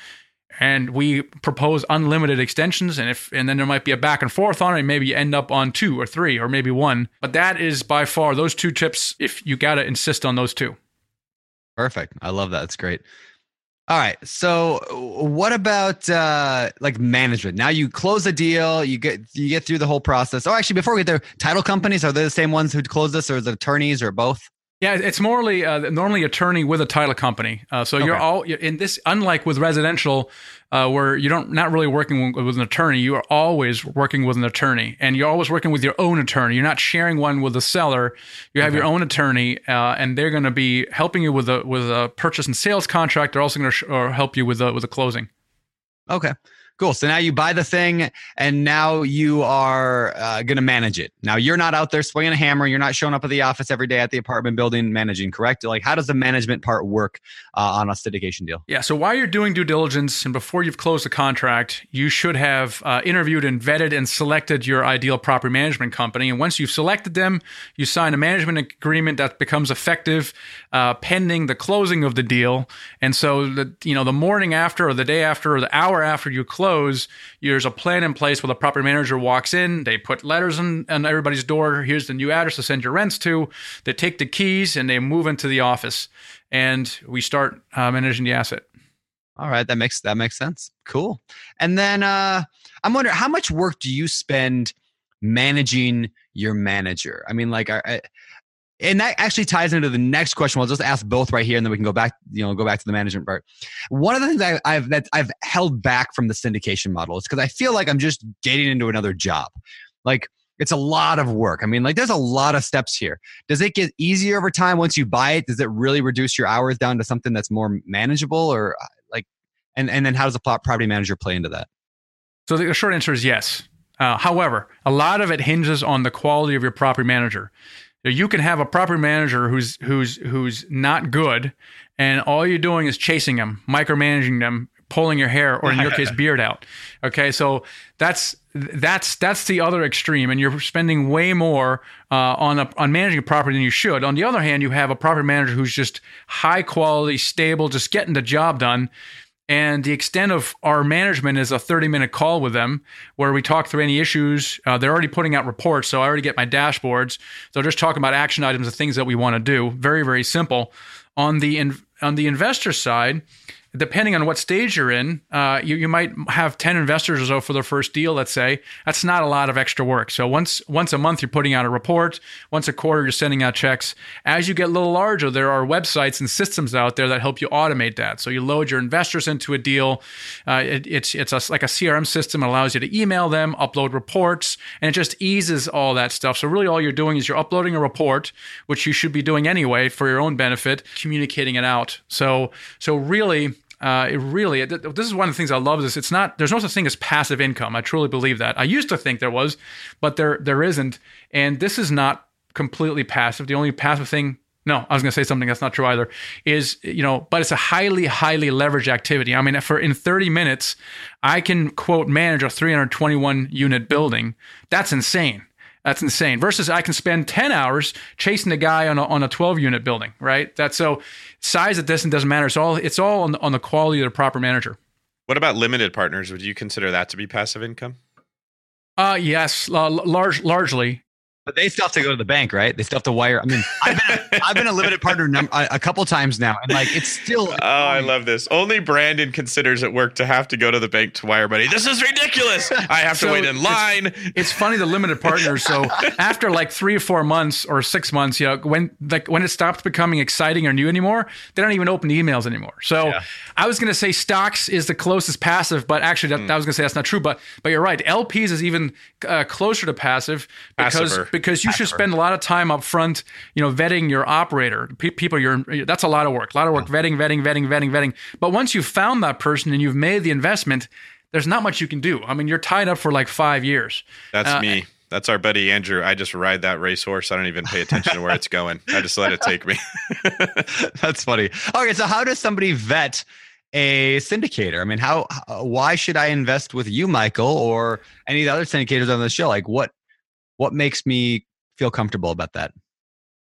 and we propose unlimited extensions, and if and then there might be a back and forth on it, and maybe you end up on two or three or maybe one. But that is by far those two tips. If you got to insist on those two. Perfect. I love that. That's great. All right. So what about uh, like management? Now you close a deal, you get you get through the whole process. Oh, actually, before we get there, title companies, are they the same ones who close this, or is it attorneys, or both? Yeah, it's morally uh, normally attorney with a title company. Uh, so you're Okay. all in this. Unlike with residential, uh, where you don't not really working with, with an attorney, you are always working with an attorney, and you're always working with your own attorney. You're not sharing one with the seller. You have Okay. your own attorney, uh, and they're going to be helping you with a with a purchase and sales contract. They're also going to sh- or help you with a, with a closing. Okay, cool. So now you buy the thing, and now you are uh, going to manage it. Now you're not out there swinging a hammer. You're not showing up at the office every day at the apartment building managing, correct? Like, how does the management part work uh, on a syndication deal? Yeah. So while you're doing due diligence and before you've closed the contract, you should have uh, interviewed and vetted and selected your ideal property management company. And once you've selected them, you sign a management agreement that becomes effective uh, pending the closing of the deal. And so the you know the morning after, or the day after, or the hour after you close, there's a plan in place where the property manager walks in. They put letters on, on everybody's door. Here's the new address to send your rents to. They take the keys and they move into the office. And we start uh, managing the asset. All right, that makes that makes sense. Cool. And then uh, I'm wondering, how much work do you spend managing your manager? I mean, like, I, I- and that actually ties into the next question. We'll just ask both right here, and then we can go back. You know, go back to the management part. One of the things I, I've that I've held back from the syndication model is because I feel like I'm just getting into another job. Like, it's a lot of work. I mean, like, there's a lot of steps here. Does it get easier over time once you buy it? Does it really reduce your hours down to something that's more manageable, or like, and, and then how does the property manager play into that? So the short answer is yes. Uh, however, a lot of it hinges on the quality of your property manager. You can have a property manager who's who's who's not good, and all you're doing is chasing them, micromanaging them, pulling your hair, or in your case, beard out. Okay, so that's that's that's the other extreme, and you're spending way more uh, on a, on managing a property than you should. On the other hand, you have a property manager who's just high quality, stable, just getting the job done. And the extent of our management is a thirty minute call with them where we talk through any issues. Uh, they're already putting out reports, so I already get my dashboards. So just talking about action items, the things that we want to do. Very, very simple. On the in, on the investor side, depending on what stage you're in, uh, you, you might have ten investors or so for the first deal, let's say. That's not a lot of extra work. So once once a month, you're putting out a report. Once a quarter, you're sending out checks. As you get a little larger, there are websites and systems out there that help you automate that. So you load your investors into a deal. Uh, it, it's it's a, like a C R M system. It allows you to email them, upload reports, and it just eases all that stuff. So really all you're doing is you're uploading a report, which you should be doing anyway for your own benefit, communicating it out. So so really... Uh, it really, this is one of the things I love is it's not, there's no such thing as passive income. I truly believe that. I used to think there was, but there there isn't. And this is not completely passive. The only passive thing, no, I was going to say something that's not true either, is, you know, but it's a highly, highly leveraged activity. I mean, for in thirty minutes, I can quote manage a three hundred twenty-one unit building. That's insane. That's insane. Versus I can spend ten hours chasing a guy on a, on a twelve unit building, right? That's so size of distance doesn't matter. It's all it's all on the, on the quality of the proper manager. What about limited partners? Would you consider that to be passive income? Uh yes, uh, large largely. But they still have to go to the bank, right? They still have to wire. I mean, I've been a, I've been a limited partner num- a, a couple times now, and like it's still. Oh, I love this. Only Brandon considers it work to have to go to the bank to wire money. This is ridiculous. I have to So wait in line. It's, it's funny the limited partners. So after like three or four months or six months, you know, when like when it stops becoming exciting or new anymore, they don't even open the emails anymore. So Yeah. I was going to say stocks is the closest passive, but actually that, Mm. I was going to say that's not true. But but you're right. L Ps is even uh, closer to passive because Passiver. because you should Passiver. spend a lot of time up front, you know, vetting your operator. Pe- people, you're that's a lot of work. A lot of work vetting, vetting, vetting, vetting, vetting. But once you've found that person and you've made the investment, there's not much you can do. I mean, you're tied up for like five years. That's Uh, me. That's our buddy Andrew. I just ride that racehorse. I don't even pay attention to where it's going. I just let it take me. That's funny. Okay, so how does somebody vet a syndicator? I mean, how, how why should I invest with you, Michael, or any of the other syndicators on the show? Like, what what makes me feel comfortable about that?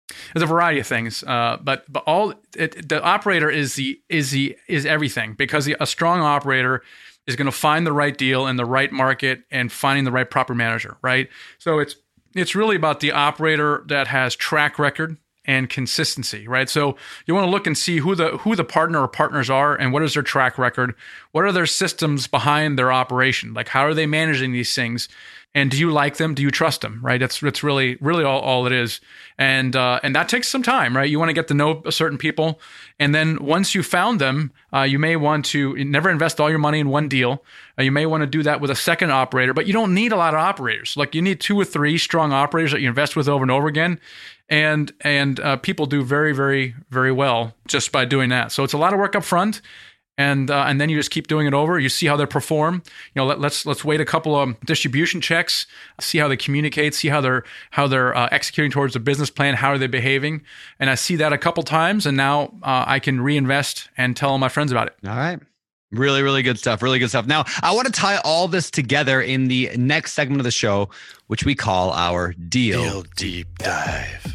There's a variety of things, uh, but but all it, the operator is the is the is everything, because the, a strong operator is going to find the right deal in the right market and finding the right property manager, right? So it's it's really about the operator that has track record and consistency, right? So you want to look and see who the who the partner or partners are and what is their track record, what are their systems behind their operation, like how are they managing these things. And do you like them? Do you trust them? Right? That's that's really really all, all it is, and uh, and that takes some time, right? You want to get to know certain people, and then once you found them, uh, you may want to never invest all your money in one deal. Uh, you may want to do that with a second operator, but you don't need a lot of operators. Like you need two or three strong operators that you invest with over and over again, and and uh, people do very very very well just by doing that. So it's a lot of work up front. And uh, and then you just keep doing it over. You see how they perform. You know, let, let's let's wait a couple of distribution checks, see how they communicate, see how they're how they're uh, executing towards the business plan. How are they behaving? And I see that a couple times, and now uh, I can reinvest and tell my friends about it. All right. Really, really good stuff. Really good stuff. Now, I want to tie all this together in the next segment of the show, which we call our Deal, Deal Deep Dive.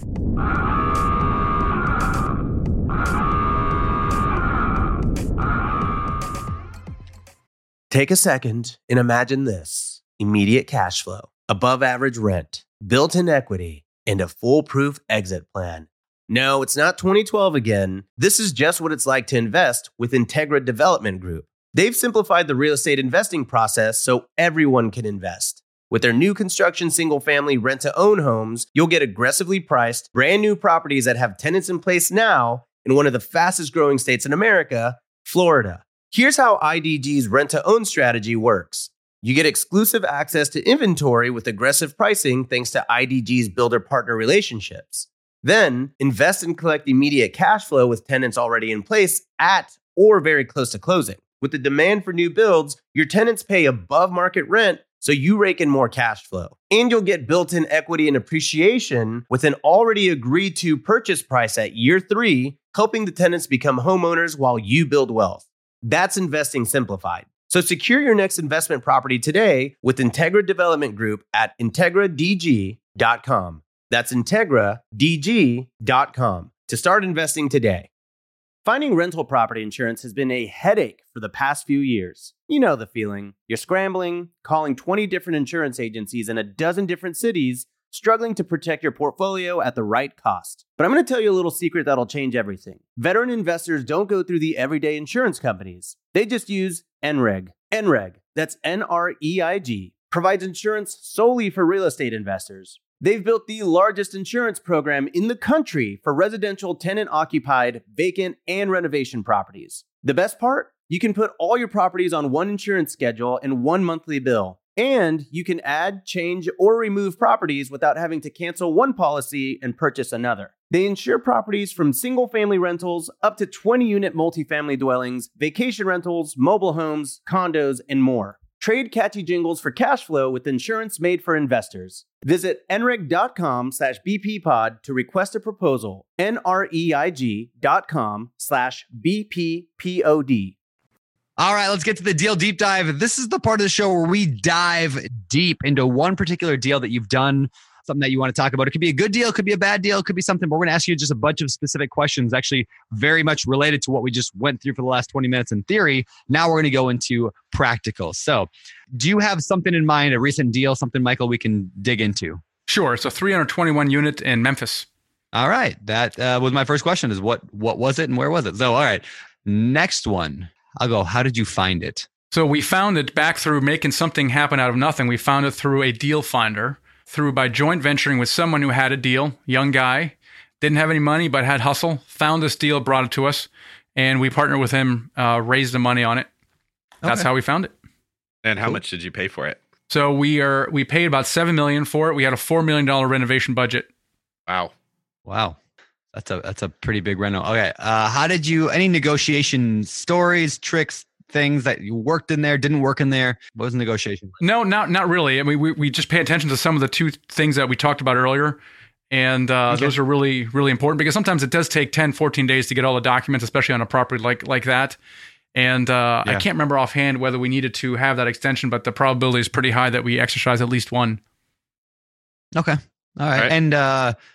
Take a second and imagine this: immediate cash flow, above average rent, built-in equity, and a foolproof exit plan. No, it's not twenty twelve again. This is just what it's like to invest with Integra Development Group. They've simplified the real estate investing process so everyone can invest. With their new construction single-family rent-to-own homes, you'll get aggressively priced, brand new properties that have tenants in place now in one of the fastest-growing states in America, Florida. Here's how I D G's rent-to-own strategy works. You get exclusive access to inventory with aggressive pricing thanks to I D G's builder-partner relationships. Then, invest and collect immediate cash flow with tenants already in place at or very close to closing. With the demand for new builds, your tenants pay above market rent, so you rake in more cash flow. And you'll get built-in equity and appreciation with an already agreed-to purchase price at year three, helping the tenants become homeowners while you build wealth. That's investing simplified. So secure your next investment property today with Integra Development Group at integra d g dot com. That's integra d g dot com to start investing today. Finding rental property insurance has been a headache for the past few years. You know the feeling. You're scrambling, calling twenty different insurance agencies in a dozen different cities, struggling to protect your portfolio at the right cost. But I'm going to tell you a little secret that'll change everything. Veteran investors don't go through the everyday insurance companies. They just use N R E G. N R E G, that's N R E I G, provides insurance solely for real estate investors. They've built the largest insurance program in the country for residential tenant-occupied, vacant, and renovation properties. The best part? You can put all your properties on one insurance schedule and one monthly bill. And you can add, change, or remove properties without having to cancel one policy and purchase another. They insure properties from single-family rentals up to twenty-unit multifamily dwellings, vacation rentals, mobile homes, condos, and more. Trade catchy jingles for cash flow with insurance made for investors. Visit nreg.com slash bppod to request a proposal. N-R-E-I-G.com slash B-P-P-O-D. All right, let's get to the Deal Deep Dive. This is the part of the show where we dive deep into one particular deal that you've done, something that you want to talk about. It could be a good deal, it could be a bad deal, it could be something, but we're going to ask you just a bunch of specific questions, actually very much related to what we just went through for the last twenty minutes in theory. Now we're going to go into practical. So do you have something in mind, a recent deal, something, Michael, we can dig into? Sure. It's a three hundred twenty-one unit in Memphis. All right. That uh, was my first question is what, what was it and where was it? So, all right. Next one. I'll go, how did you find it? So we found it back through making something happen out of nothing. We found it through a deal finder, through by joint venturing with someone who had a deal, young guy, didn't have any money, but had hustle, found this deal, brought it to us, and we partnered with him, uh, raised the money on it. That's Okay. how we found it. And how Cool. much did you pay for it? So we are we paid about seven million dollars for it. We had a four million dollars renovation budget. Wow. Wow. That's a that's a pretty big reno. Okay. Uh, how did you, any negotiation stories, tricks, things that you worked in there, didn't work in there? What was the negotiation? No, not not really. I mean, we, we just pay attention to some of the two things that we talked about earlier. And uh, Okay. those are really, really important because sometimes it does take ten, fourteen days to get all the documents, especially on a property like like that. And uh, I Yeah. can't remember offhand whether we needed to have that extension, but the probability is pretty high that we exercise at least one. Okay. All right. All right. And uh,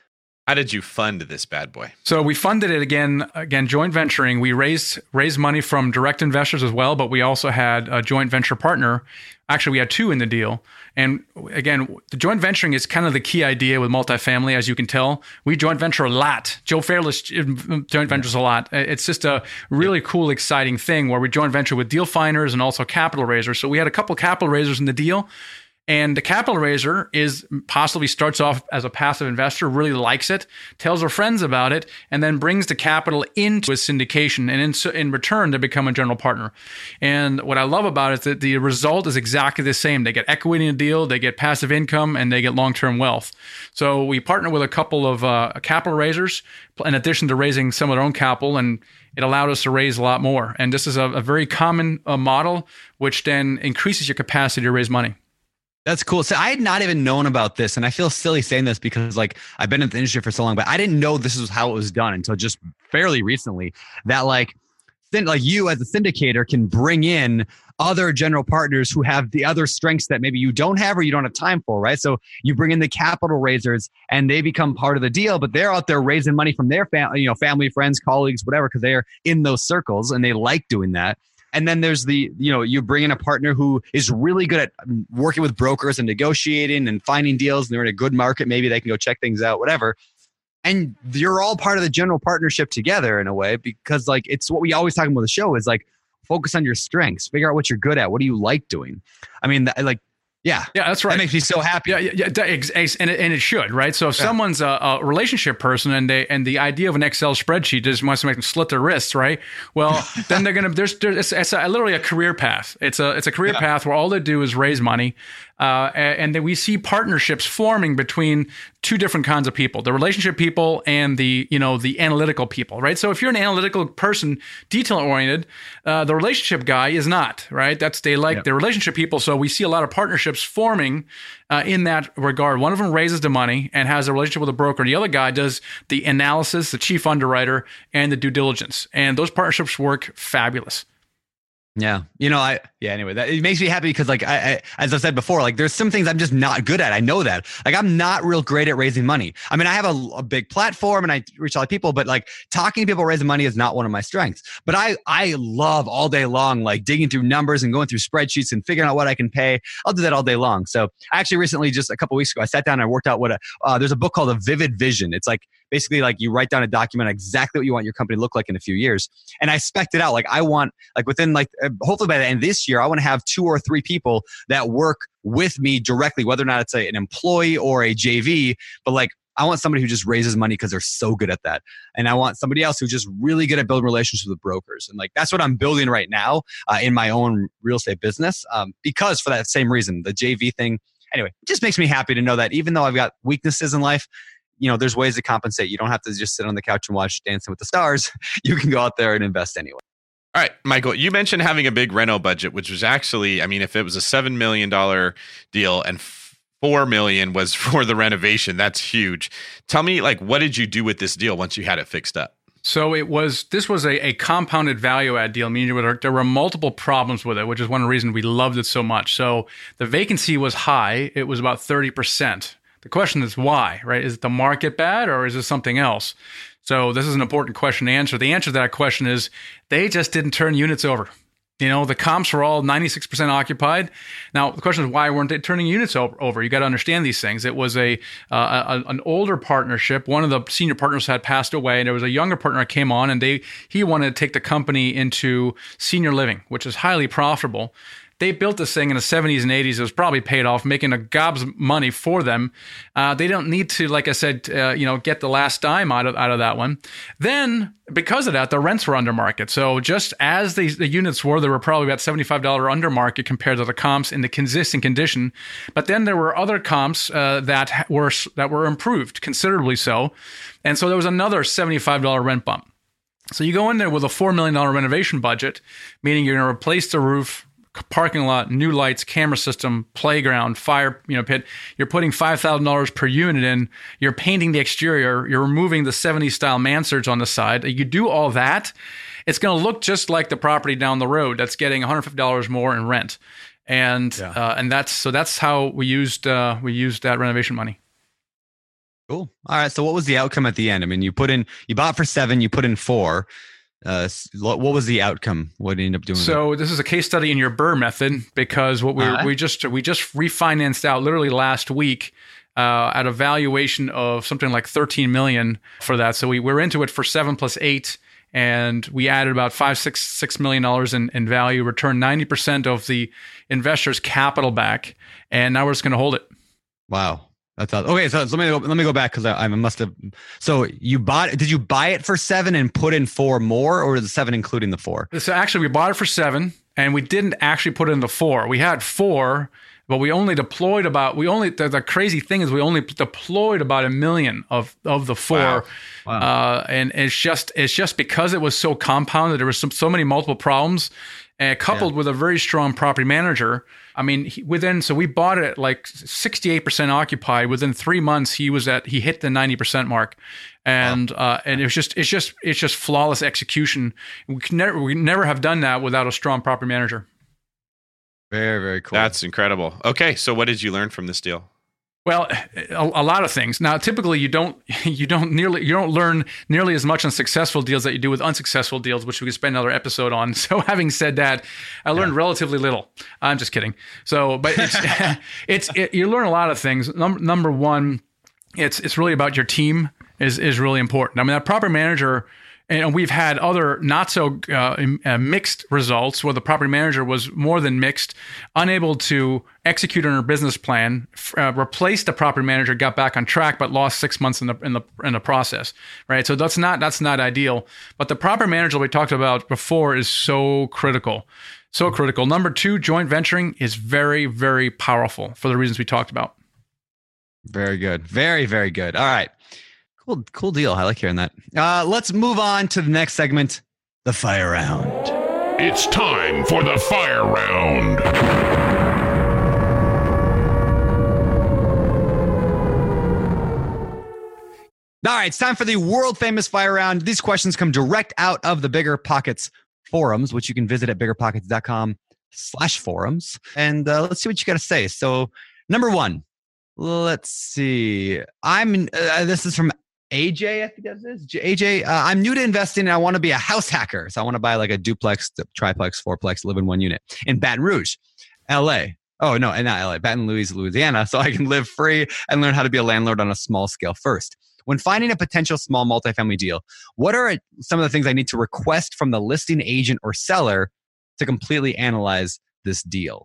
How did you fund this bad boy? So we funded it again, again, joint venturing. We raised raised money from direct investors as well, but we also had a joint venture partner. Actually, we had two in the deal. And again, the joint venturing is kind of the key idea with multifamily, as you can tell. We joint venture a lot. Joe Fairless joint ventures a lot. It's just a really cool, exciting thing where we joint venture with deal finders and also capital raisers. So we had a couple capital raisers in the deal. And the capital raiser is possibly starts off as a passive investor, really likes it, tells their friends about it, and then brings the capital into a syndication. And in, in return, they become a general partner. And what I love about it is that the result is exactly the same. They get equity in a deal, they get passive income, and they get long-term wealth. So we partner with a couple of uh, capital raisers, in addition to raising some of their own capital, and it allowed us to raise a lot more. And this is a, a very common uh, model, which then increases your capacity to raise money. That's cool. So I had not even known about this, and I feel silly saying this because like I've been in the industry for so long, but I didn't know this is how it was done until just fairly recently. That like, like you as a syndicator can bring in other general partners who have the other strengths that maybe you don't have or you don't have time for, right? So you bring in the capital raisers and they become part of the deal, but they're out there raising money from their family, you know, family, friends, colleagues, whatever, because they're in those circles and they like doing that. And then there's the, you know, you bring in a partner who is really good at working with brokers and negotiating and finding deals, and they're in a good market. Maybe they can go check things out, whatever. And you're all part of the general partnership together in a way, because like, it's what we always talk about the show is like, focus on your strengths, figure out what you're good at. What do you like doing? I mean, like, yeah. Yeah, that's right. That makes me so happy. Yeah, yeah, yeah and, it, and it should, right? So if yeah. someone's a, a relationship person and they and the idea of an Excel spreadsheet just wants to make them slit their wrists, right? Well, then they're gonna there's, there's it's, it's a, literally a career path. It's a it's a career yeah. path where all they do is raise money, uh, and, and then we see partnerships forming between two different kinds of people: the relationship people and the you know the analytical people, right? So if you're an analytical person, detail oriented, uh, the relationship guy is not, right? That's they like yeah. the relationship people. So we see a lot of partnerships forming uh, in that regard. One of them raises the money and has a relationship with a broker. The other guy does the analysis, the chief underwriter, and the due diligence. And those partnerships work fabulous. Yeah. You know, I, yeah, anyway, that it makes me happy because like, I, I, as I said before, like there's some things I'm just not good at. I know that. Like I'm not real great at raising money. I mean, I have a, a big platform and I reach a lot of people, but like talking to people raising money is not one of my strengths. But I, I love all day long, like digging through numbers and going through spreadsheets and figuring out what I can pay. I'll do that all day long. So I actually recently, just a couple of weeks ago, I sat down and I worked out what a, uh, there's a book called A Vivid Vision. It's like, basically like you write down a document exactly what you want your company to look like in a few years. And I spec'd it out. Like I want, like within like, hopefully by the end of this year, I want to have two or three people that work with me directly, whether or not it's a, an employee or a J V, but like, I want somebody who just raises money because they're so good at that. And I want somebody else who's just really good at building relationships with brokers. And like, that's what I'm building right now uh, in my own real estate business. Um, because for that same reason, the J V thing, anyway, it just makes me happy to know that even though I've got weaknesses in life, you know, there's ways to compensate. You don't have to just sit on the couch and watch Dancing with the Stars. You can go out there and invest anyway. All right, Michael, you mentioned having a big reno budget, which was actually, I mean, if it was a seven million dollars deal and four million dollars was for the renovation, that's huge. Tell me, like, what did you do with this deal once you had it fixed up? So it was, this was a, a compounded value add deal, meaning there were, there were multiple problems with it, which is one of the reasons we loved it so much. So the vacancy was high. It was about thirty percent. The question is why, right? Is the market bad or is it something else? So this is an important question to answer. The answer to that question is they just didn't turn units over. You know, the comps were all ninety-six percent occupied. Now, the question is why weren't they turning units over? You got to understand these things. It was a, uh, a an older partnership. One of the senior partners had passed away, and there was a younger partner that came on, and they he wanted to take the company into senior living, which is highly profitable. They built this thing in the seventies and eighties. It was probably paid off, making a gobs of money for them. Uh, they don't need to, like I said, uh, you know, get the last dime out of out of that one. Then, because of that, the rents were under market. So just as the, the units were, they were probably about seventy-five dollars under market compared to the comps in the consistent condition. But then there were other comps uh, that were that were improved considerably so. And so there was another seventy-five dollars rent bump. So you go in there with a four million dollars renovation budget, meaning you're going to replace the roof, parking lot, new lights, camera system, playground, fire, you know, pit. You're putting five thousand dollars per unit in. You're painting the exterior. You're removing the seventies style mansards on the side. You do all that, it's going to look just like the property down the road that's getting one hundred fifty dollars more in rent. And yeah. uh, and that's so that's how we used uh, we used that renovation money. Cool. All right. So what was the outcome at the end? I mean, you put in, you bought for seven, you put in four. Uh, what was the outcome? What did you end up doing? So this is a case study in your Burr method, because what we uh-huh. we just we just refinanced out literally last week uh, at a valuation of something like thirteen million for that. So we were into it for seven plus eight, and we added about five six six million dollars in, in value. Returned ninety percent of the investors' capital back, and now we're just going to hold it. Wow. That's all. Okay, so let me go, let me go back because I, I must have. So you bought? Did you buy it for seven and put in four more, or is the seven including the four? So actually, we bought it for seven, and we didn't actually put in the four. We had four, but we only deployed about. We only the, the crazy thing is we only deployed about a million of of the four, wow. Wow. Uh, and it's just it's just because it was so compounded. There was some, so many multiple problems. Uh, coupled yeah. with a very strong property manager. I mean, he, within, so we bought it at like sixty-eight percent occupied. Within three months, he was at, he hit the ninety percent mark. And, wow. uh, and it was just, it's just, it's just flawless execution. We could never, we never have done that without a strong property manager. Very, very cool. That's incredible. Okay. So what did you learn from this deal? Well, a, a lot of things. Now, typically, you don't you don't nearly you don't learn nearly as much on successful deals that you do with unsuccessful deals, which we could spend another episode on. So, having said that, I learned yeah. relatively little. I'm just kidding. So, but it's it's it, you learn a lot of things. Number number one, it's it's really about your team is is really important. I mean, that property manager. And we've had other not so uh, uh, mixed results where the property manager was more than mixed, unable to execute on her business plan, uh, replaced the property manager, got back on track, but lost six months in the in the in the process, right? So that's not that's not ideal. But the property manager we talked about before is so critical, so critical. Number two, joint venturing is very very powerful for the reasons we talked about. Very good, very very good. All right. Cool, cool deal. I like hearing that. Uh, let's move on to the next segment, the fire round. It's time for the fire round. All right, it's time for the world famous fire round. These questions come direct out of the Bigger Pockets forums, which you can visit at biggerpockets.com slash forums. And uh, let's see what you got to say. So number one, let's see. I'm. Uh, this is from A J, I think that's it. A J, uh, I'm new to investing and I want to be a house hacker. So I want to buy like a duplex, triplex, fourplex, live in one unit in Baton Rouge, L A. Oh, no, and not L A, Baton Rouge, Louisiana. So I can live free and learn how to be a landlord on a small scale first. When finding a potential small multifamily deal, what are some of the things I need to request from the listing agent or seller to completely analyze this deal?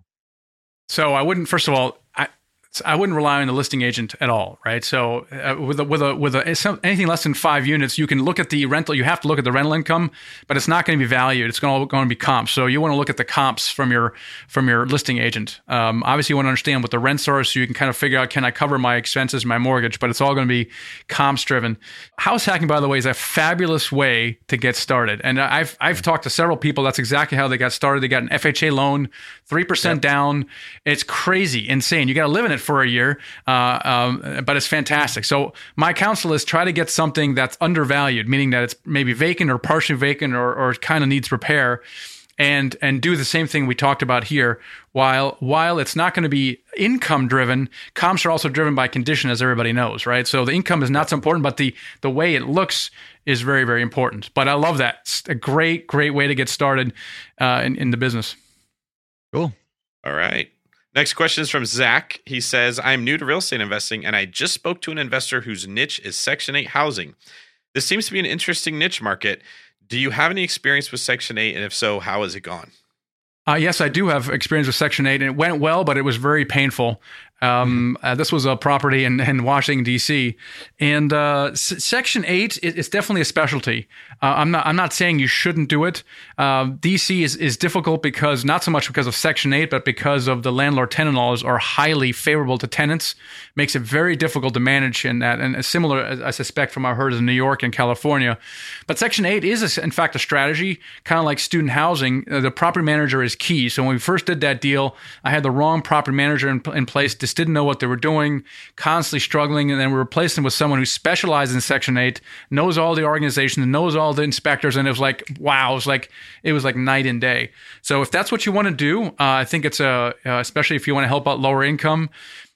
So I wouldn't, first of all, I, I wouldn't rely on the listing agent at all, right? So uh, with a, with a with a anything less than five units, you can look at the rental. You have to look at the rental income, but it's not going to be valued. It's going to, going to be comps. So you want to look at the comps from your from your listing agent. Um, obviously, you want to understand what the rents are, so you can kind of figure out, can I cover my expenses, my mortgage? But it's all going to be comps driven. House hacking, by the way, is a fabulous way to get started. And I've I've talked to several people. That's exactly how they got started. They got an F H A loan, three percent yep. down. It's crazy, insane. You got to live in it for a year, uh, um, but it's fantastic. So my counsel is try to get something that's undervalued, meaning that it's maybe vacant or partially vacant or, or kind of needs repair, and and do the same thing we talked about here. While while it's not going to be income driven, comps are also driven by condition, as everybody knows, right? So the income is not so important, but the the way it looks is very, very important. But I love that. It's a great, great way to get started uh, in, in the business. Cool. All right. Next question is from Zach. He says, I'm new to real estate investing, and I just spoke to an investor whose niche is Section eight housing. This seems to be an interesting niche market. Do you have any experience with Section eight? And if so, how has it gone? Uh, yes, I do have experience with Section eight, and it went well, but it was very painful. Um, uh, this was a property in, in Washington, D C, and uh, S- Section eight is, is definitely a specialty. Uh, I'm not I'm not saying you shouldn't do it. Uh, D C is, is difficult because, not so much because of Section eight, but because of the landlord-tenant laws are highly favorable to tenants. Makes it very difficult to manage in that, and similar, I suspect, from our herds in New York and California. But Section eight is, a, in fact, a strategy, kind of like student housing. Uh, the property manager is key. So when we first did that deal, I had the wrong property manager in, in place, just didn't know what they were doing, constantly struggling, and then we replaced them with someone who specializes in Section eight, knows all the organizations, knows all the inspectors, and it was like, wow, it was like it was like night and day. So if that's what you want to do, uh, I think it's a, uh, especially if you want to help out lower income,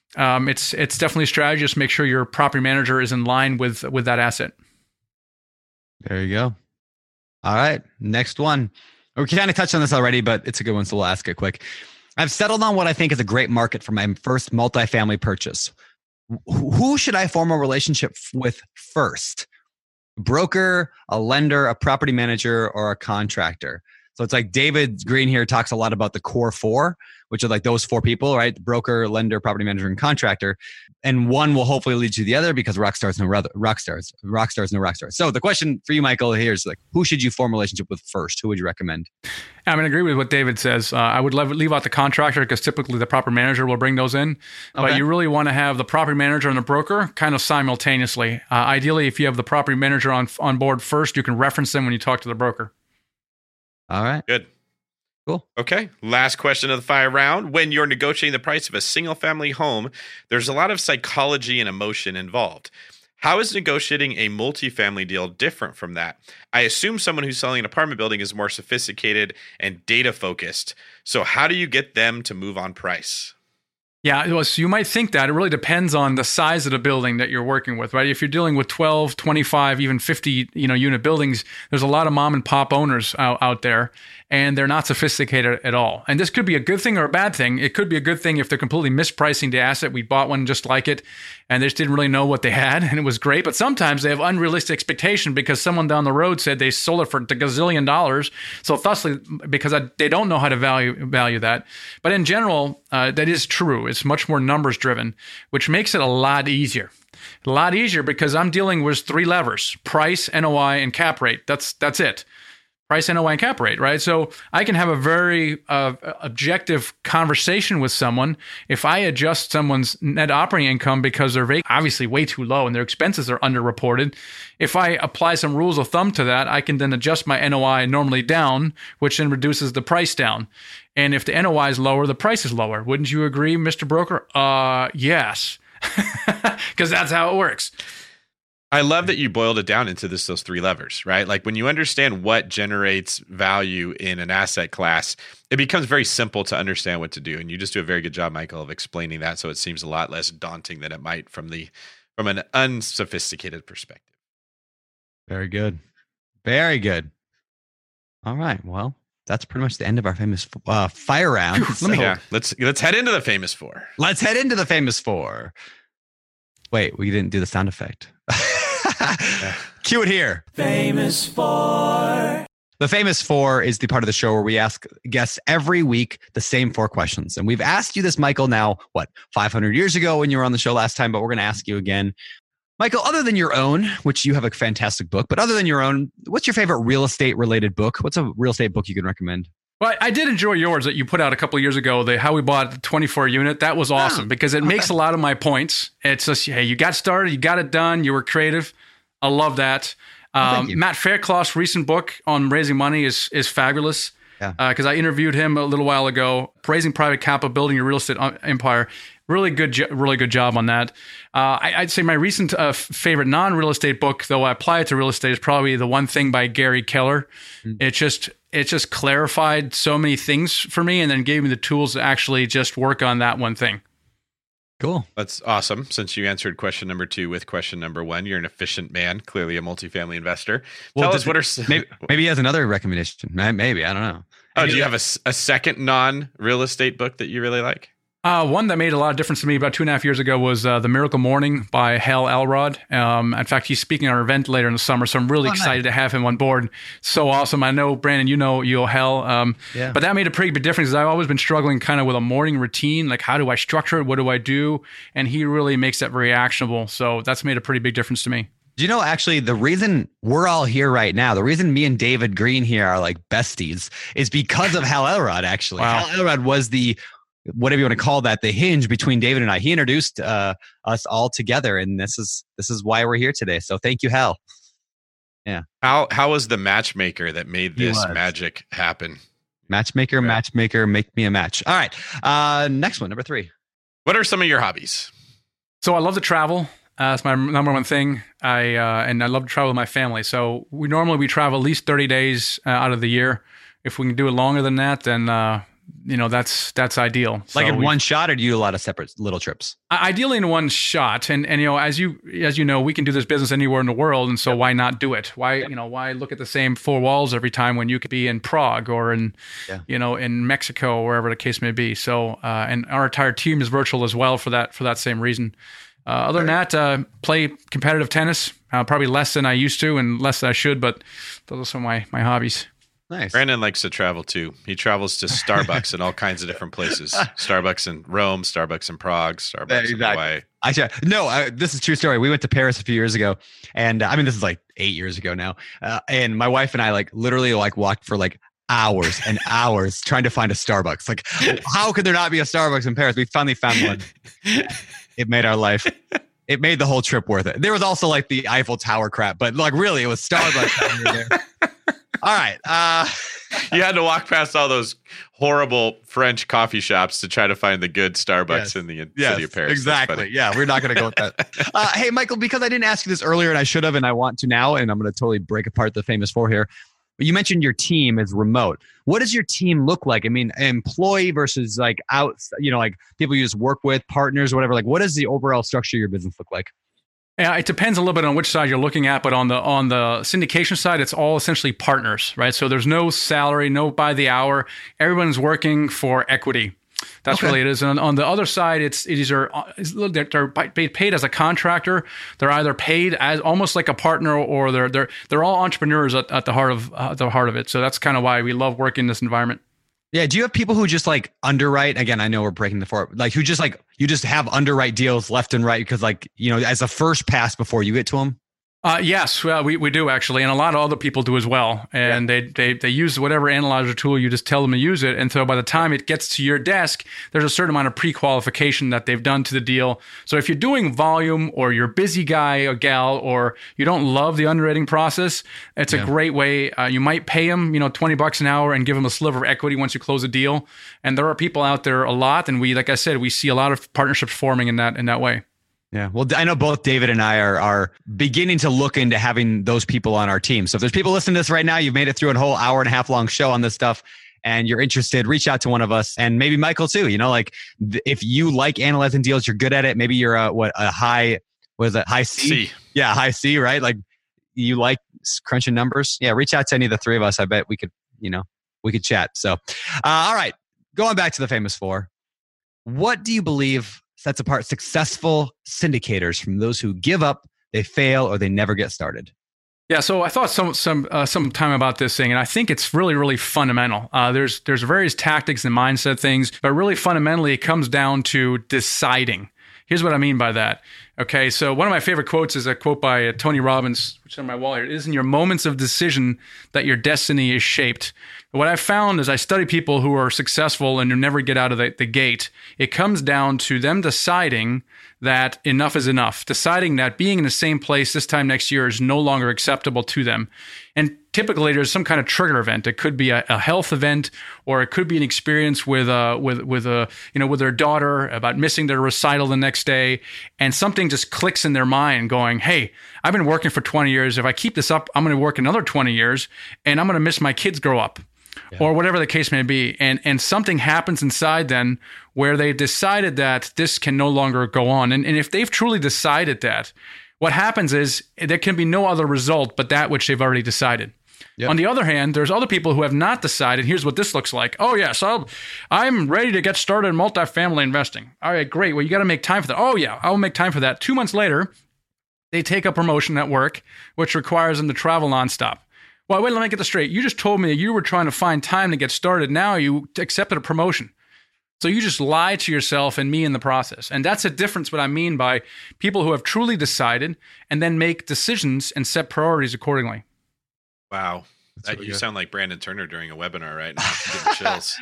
um, it's it's definitely a strategy. Just make sure your property manager is in line with with that asset. There you go. All right, next one. We kind of touched on this already, but it's a good one, so we'll ask it quick. I've settled on what I think is a great market for my first multifamily purchase. Who should I form a relationship with first? A broker, a lender, a property manager, or a contractor? So it's like David Green here talks a lot about the core four, which are like those four people, right? Broker, lender, property manager, and contractor. And one will hopefully lead to the other because rock stars no rock stars, rock stars no rock stars. So the question for you, Michael, here is like, who should you form a relationship with first? Who would you recommend? I'm going to agree with what David says. Uh, I would leave, leave out the contractor because typically the property manager will bring those in. Okay. But you really want to have the property manager and the broker kind of simultaneously. Uh, ideally, if you have the property manager on on board first, you can reference them when you talk to the broker. All right. Good. Cool. Okay. Last question of the fire round. When you're negotiating the price of a single family home, there's a lot of psychology and emotion involved. How is negotiating a multifamily deal different from that? I assume someone who's selling an apartment building is more sophisticated and data focused. So how do you get them to move on price? Yeah, well, so you might think that. It really depends on the size of the building that you're working with, right? If you're dealing with twelve, twenty-five, even fifty, you know, unit buildings, there's a lot of mom and pop owners out, out there, and they're not sophisticated at all. And this could be a good thing or a bad thing. It could be a good thing if they're completely mispricing the asset. We bought one just like it, and they just didn't really know what they had, and it was great. But sometimes they have unrealistic expectation because someone down the road said they sold it for a gazillion dollars. So thusly, because I, they don't know how to value value that. But in general, uh, that is true. It's much more numbers driven, which makes it a lot easier. A lot easier because I'm dealing with three levers: price, N O I, and cap rate. That's that's it. Price, N O I, and cap rate, right? So I can have a very uh, objective conversation with someone. If I adjust someone's net operating income because they're very, obviously way too low and their expenses are underreported, if I apply some rules of thumb to that, I can then adjust my N O I normally down, which then reduces the price down. And if the N O I is lower, the price is lower. Wouldn't you agree, Mister Broker? Uh, yes, because that's how it works. I love that you boiled it down into this, those three levers, right? Like when you understand what generates value in an asset class, it becomes very simple to understand what to do. And you just do a very good job, Michael, of explaining that. So it seems a lot less daunting than it might from the, from an unsophisticated perspective. Very good. Very good. All right. Well, that's pretty much the end of our famous uh, fire round. Let me, yeah, let's, let's head into the famous four. Let's head into the famous four. Wait, we didn't do the sound effect. Cue it here. Famous Four. The Famous Four is the part of the show where we ask guests every week the same four questions. And we've asked you this, Michael, now, what, five hundred years ago when you were on the show last time, but we're going to ask you again. Michael, other than your own, which you have a fantastic book, but other than your own, what's your favorite real estate related book? What's a real estate book you can recommend? Well, I did enjoy yours that you put out a couple of years ago, the How We Bought the twenty-four unit. That was awesome oh, because it okay. makes a lot of my points. It's just, hey, you got started, you got it done, you were creative. I love that. Um, oh, Matt Fairclough's recent book on raising money is is fabulous because yeah. uh, I interviewed him a little while ago. Raising Private Capital, Building Your Real Estate Empire. Really good, jo- really good job on that. Uh, I, I'd say my recent uh, favorite non-real estate book, though I apply it to real estate, is probably The One Thing by Gary Keller. Mm-hmm. It just it just clarified so many things for me, and then gave me the tools to actually just work on that one thing. Cool. That's awesome. Since you answered question number two with question number one, you're an efficient man, clearly a multifamily investor. Well, Tell us what are maybe, maybe he has another recommendation. Maybe I don't know. Oh, do you have a, a second non-real estate book that you really like? Uh, one that made a lot of difference to me about two and a half years ago was uh, The Miracle Morning by Hal Elrod. Um, in fact, he's speaking at our event later in the summer, so I'm really oh, excited nice. to have him on board. So awesome. I know, Brandon, you know you know Hal. Um, yeah. But that made a pretty big difference because I've always been struggling kind of with a morning routine. Like, how do I structure it? What do I do? And he really makes that very actionable. So that's made a pretty big difference to me. Do you know, actually, the reason we're all here right now, the reason me and David Green here are like besties is because of Hal Elrod, actually. Wow. Hal Elrod was the... whatever you want to call that, the hinge between David and I. He introduced uh, us all together, and this is this is why we're here today. So thank you, Hal. Yeah. How how was the matchmaker that made this magic happen? Matchmaker, right. matchmaker, make me a match. All right. Uh, next one, number three. What are some of your hobbies? So I love to travel. Uh, it's my number one thing. I uh, and I love to travel with my family. So we normally we travel at least thirty days uh, out of the year. If we can do it longer than that, then uh, you know, that's that's ideal. Like So in we- one shot, or do you do a lot of separate little trips? Ideally in one shot, and and you know, as you as you know, we can do this business anywhere in the world, and so why not do it? Why you know why look at the same four walls every time when you could be in Prague or in Yeah. you know in Mexico or wherever the case may be. So uh, and our entire team is virtual as well for that for that same reason. Uh, other than that, uh, play competitive tennis, uh, probably less than I used to and less than I should, but those are some of my my hobbies. Nice. Brandon likes to travel too. He travels to Starbucks in all kinds of different places. Starbucks in Rome, Starbucks in Prague, Starbucks Yeah, in exactly. Hawaii. I try, no, I, this is a true story. We went to Paris a few years ago, and uh, I mean, this is like eight years ago now. Uh, and my wife and I like literally like walked for like hours and hours trying to find a Starbucks. Like, how could there not be a Starbucks in Paris? We finally found one. It made our life. It made the whole trip worth it. There was also like the Eiffel Tower crap, but like really, it was Starbucks. when we were there. All right. Uh, You had to walk past all those horrible French coffee shops to try to find the good Starbucks Yes. in the city yes, of Paris. That's exactly. funny. Yeah, we're not going to go with that. Uh, hey, Michael, because I didn't ask you this earlier, and I should have, and I want to now, and I'm going to totally break apart the famous four here. But you mentioned your team is remote. What does your team look like? I mean, employee versus like out, you know, like people you just work with, partners, whatever. Like, what does the overall structure of your business look like? Yeah, it depends a little bit on which side you're looking at, but on the on the syndication side, it's all essentially partners, right? So there's no salary, no by the hour. Everyone's working for equity. That's Okay. really it is. And on, on the other side, it's it is are it's, they're, they're paid as a contractor. They're either paid as almost like a partner, or they're they're they're all entrepreneurs at, at the heart of uh, the heart of it. So that's kind of why we love working in this environment. Yeah. Do you have people who just like underwrite? Again, I know we're breaking the four, like who just like, you just have underwrite deals left and right because like, you know, as a first pass before you get to them? Uh, yes, well, we, we do actually, and a lot of other people do as well. And they, they they use whatever analyzer tool you just tell them to use it. And so by the time it gets to your desk, there's a certain amount of pre-qualification that they've done to the deal. So if you're doing volume, or you're a busy guy or gal, or you don't love the underwriting process, it's Yeah. a great way. Uh, you might pay them, you know, twenty bucks an hour and give them a sliver of equity once you close a deal. And there are people out there a lot, and we, like I said, we see a lot of partnerships forming in that in that way. Yeah. Well, I know both David and I are are beginning to look into having those people on our team. So if there's people listening to this right now, you've made it through a whole hour and a half long show on this stuff, and you're interested, reach out to one of us, and maybe Michael too. You know, like th- if you like analyzing deals, you're good at it. Maybe you're a what a high what is it high C? See, Yeah, high C, right? Like you like s- crunching numbers. Yeah, reach out to any of the three of us. I bet we could, you know, we could chat. So, uh, all right, going back to the famous four. What do you believe sets apart successful syndicators from those who give up, they fail, or they never get started? Yeah, so I thought some some uh, some time about this thing, and I think it's really really fundamental. Uh, there's there's various tactics and mindset things, but really fundamentally it comes down to deciding. Here's what I mean by that. Okay, so one of my favorite quotes is a quote by uh, Tony Robbins, which is on my wall here. It is in your moments of decision that your destiny is shaped. What I've found is I study people who are successful and who never get out of the, the gate. It comes down to them deciding that enough is enough, deciding that being in the same place this time next year is no longer acceptable to them. And typically there's some kind of trigger event. It could be a, a health event, or it could be an experience with uh with with a you know with their daughter about missing their recital the next day, and something just clicks in their mind going, hey, I've been working for twenty years. If I keep this up, I'm going to work another twenty years, and I'm going to miss my kids grow up. Yeah. Or whatever the case may be. And and something happens inside then where they've decided that this can no longer go on. And, and if they've truly decided that, what happens is there can be no other result but that which they've already decided. Yep. On the other hand, there's other people who have not decided. Here's what this looks like. Oh, yes, I'll, I'm ready to get started in multifamily investing. All right, great. Well, you got to make time for that. Oh, yeah, I'll make time for that. Two months later, they take a promotion at work, which requires them to travel nonstop. Well, wait, let me get this straight. You just told me that you were trying to find time to get started. Now you accepted a promotion. So you just lied to yourself and me in the process. And that's a difference what I mean by people who have truly decided and then make decisions and set priorities accordingly. Wow. That, really you good. sound like Brandon Turner during a webinar right now. I'm getting chills.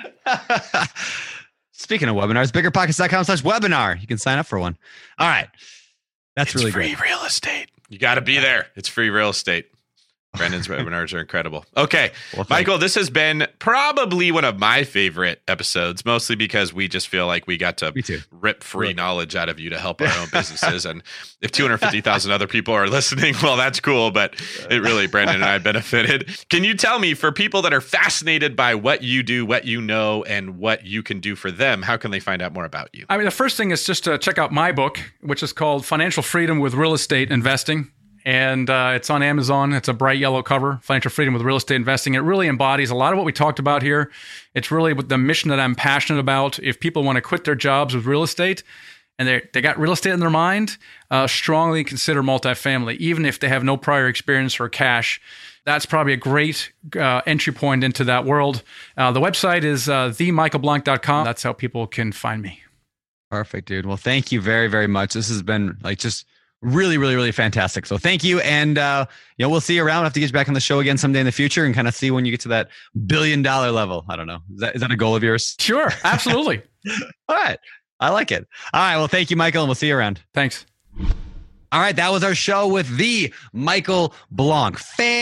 Speaking of webinars, biggerpockets.com slash webinar. You can sign up for one. All right. That's It's really free great. real estate. You got to be there. It's free real estate. Brandon's webinars are incredible. Okay, Well, thanks. Michael, this has been probably one of my favorite episodes, mostly because we just feel like we got to Me too. rip free knowledge out of you to help our own businesses. And if two hundred fifty thousand other people are listening, well, that's cool. But it really, Brandon and I benefited. Can you tell me, for people that are fascinated by what you do, what you know, and what you can do for them, how can they find out more about you? I mean, the first thing is just to check out my book, which is called Financial Freedom with Real Estate Investing. And uh, it's on Amazon. It's a bright yellow cover, Financial Freedom with Real Estate Investing. It really embodies a lot of what we talked about here. It's really the mission that I'm passionate about. If people want to quit their jobs with real estate and they they got real estate in their mind, uh, strongly consider multifamily, even if they have no prior experience or cash. That's probably a great uh, entry point into that world. Uh, the website is uh, the michael blank dot com. That's how people can find me. Perfect, dude. Well, thank you very, very much. This has been like just really, really, really fantastic. So thank you. And, uh, you know, we'll see you around. We'll have to get you back on the show again someday in the future and kind of see when you get to that billion dollar level. I don't know. Is that, is that a goal of yours? Sure, absolutely. All right. I like it. All right. Well, thank you, Michael, and we'll see you around. Thanks. All right. That was our show with the Michael Blank.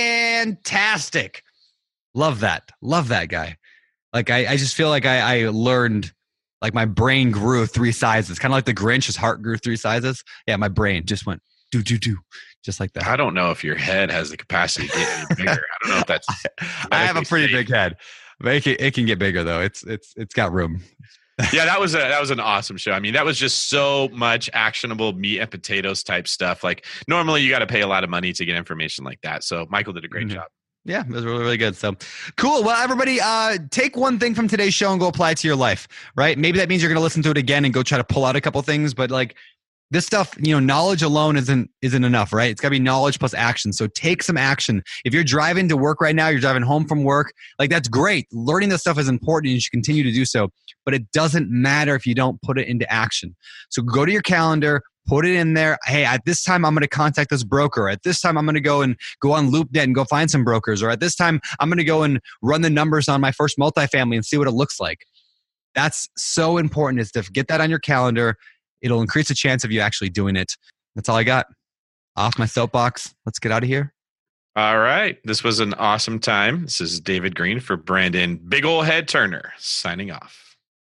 Fantastic. Love that. Love that guy. Like, I, I just feel like I, I learned, like my brain grew three sizes, kind of like the Grinch, his heart grew three sizes. Yeah, my brain just went do, do, do, just like that. I don't know if your head has the capacity to get any bigger. I don't know if that's. I have a pretty safe. big head. But it can, it can get bigger though. It's it's it's got room. Yeah, that was a that was an awesome show. I mean, that was just so much actionable meat and potatoes type stuff. Like normally, you got to pay a lot of money to get information like that. So Michael did a great Mm-hmm. job. Yeah, it was really, really good. So cool. Well, everybody, uh, take one thing from today's show and go apply it to your life, right? Maybe that means you're going to listen to it again and go try to pull out a couple things, but like this stuff, you know, knowledge alone isn't, isn't enough, right? It's gotta be knowledge plus action. So take some action. If you're driving to work right now, you're driving home from work, like that's great. Learning this stuff is important and you should continue to do so, but it doesn't matter if you don't put it into action. So go to your calendar, put it in there. Hey, at this time, I'm going to contact this broker. At this time, I'm going to go and go on LoopNet and go find some brokers. Or at this time, I'm going to go and run the numbers on my first multifamily and see what it looks like. That's so important, is to get that on your calendar. It'll increase the chance of you actually doing it. That's all I got. Off my soapbox. Let's get out of here. All right. This was an awesome time. This is David Green for Brandon Big Ol' Head Turner signing off.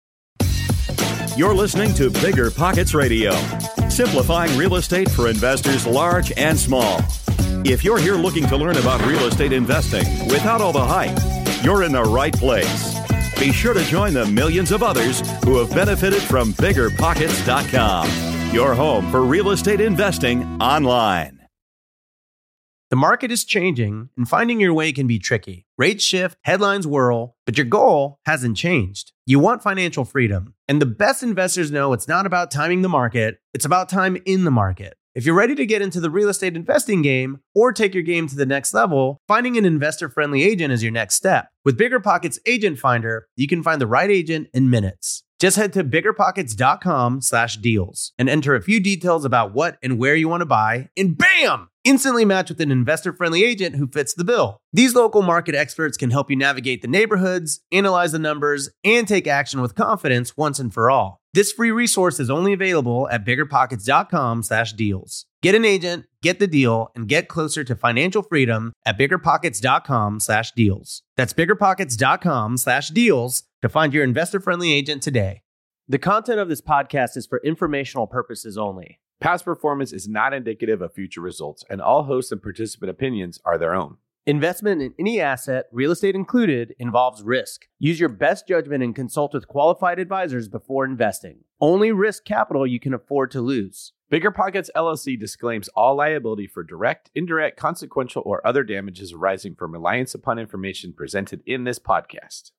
You're listening to Bigger Pockets Radio, simplifying real estate for investors large and small. If you're here looking to learn about real estate investing without all the hype, you're in the right place. Be sure to join the millions of others who have benefited from bigger pockets dot com, your home for real estate investing online. The market is changing, and finding your way can be tricky. Rates shift, headlines whirl, but your goal hasn't changed. You want financial freedom. And the best investors know it's not about timing the market, it's about time in the market. If you're ready to get into the real estate investing game or take your game to the next level, finding an investor-friendly agent is your next step. With BiggerPockets Agent Finder, you can find the right agent in minutes. Just head to biggerpockets.com slash deals and enter a few details about what and where you want to buy, and bam! Instantly match with an investor-friendly agent who fits the bill. These local market experts can help you navigate the neighborhoods, analyze the numbers, and take action with confidence once and for all. This free resource is only available at biggerpockets.com slash deals. Get an agent, get the deal, and get closer to financial freedom at biggerpockets.com slash deals. That's biggerpockets.com slash deals to find your investor-friendly agent today. The content of this podcast is for informational purposes only. Past performance is not indicative of future results, and all host and participant opinions are their own. Investment in any asset, real estate included, involves risk. Use your best judgment and consult with qualified advisors before investing. Only risk capital you can afford to lose. Bigger Pockets L L C disclaims all liability for direct, indirect, consequential, or other damages arising from reliance upon information presented in this podcast.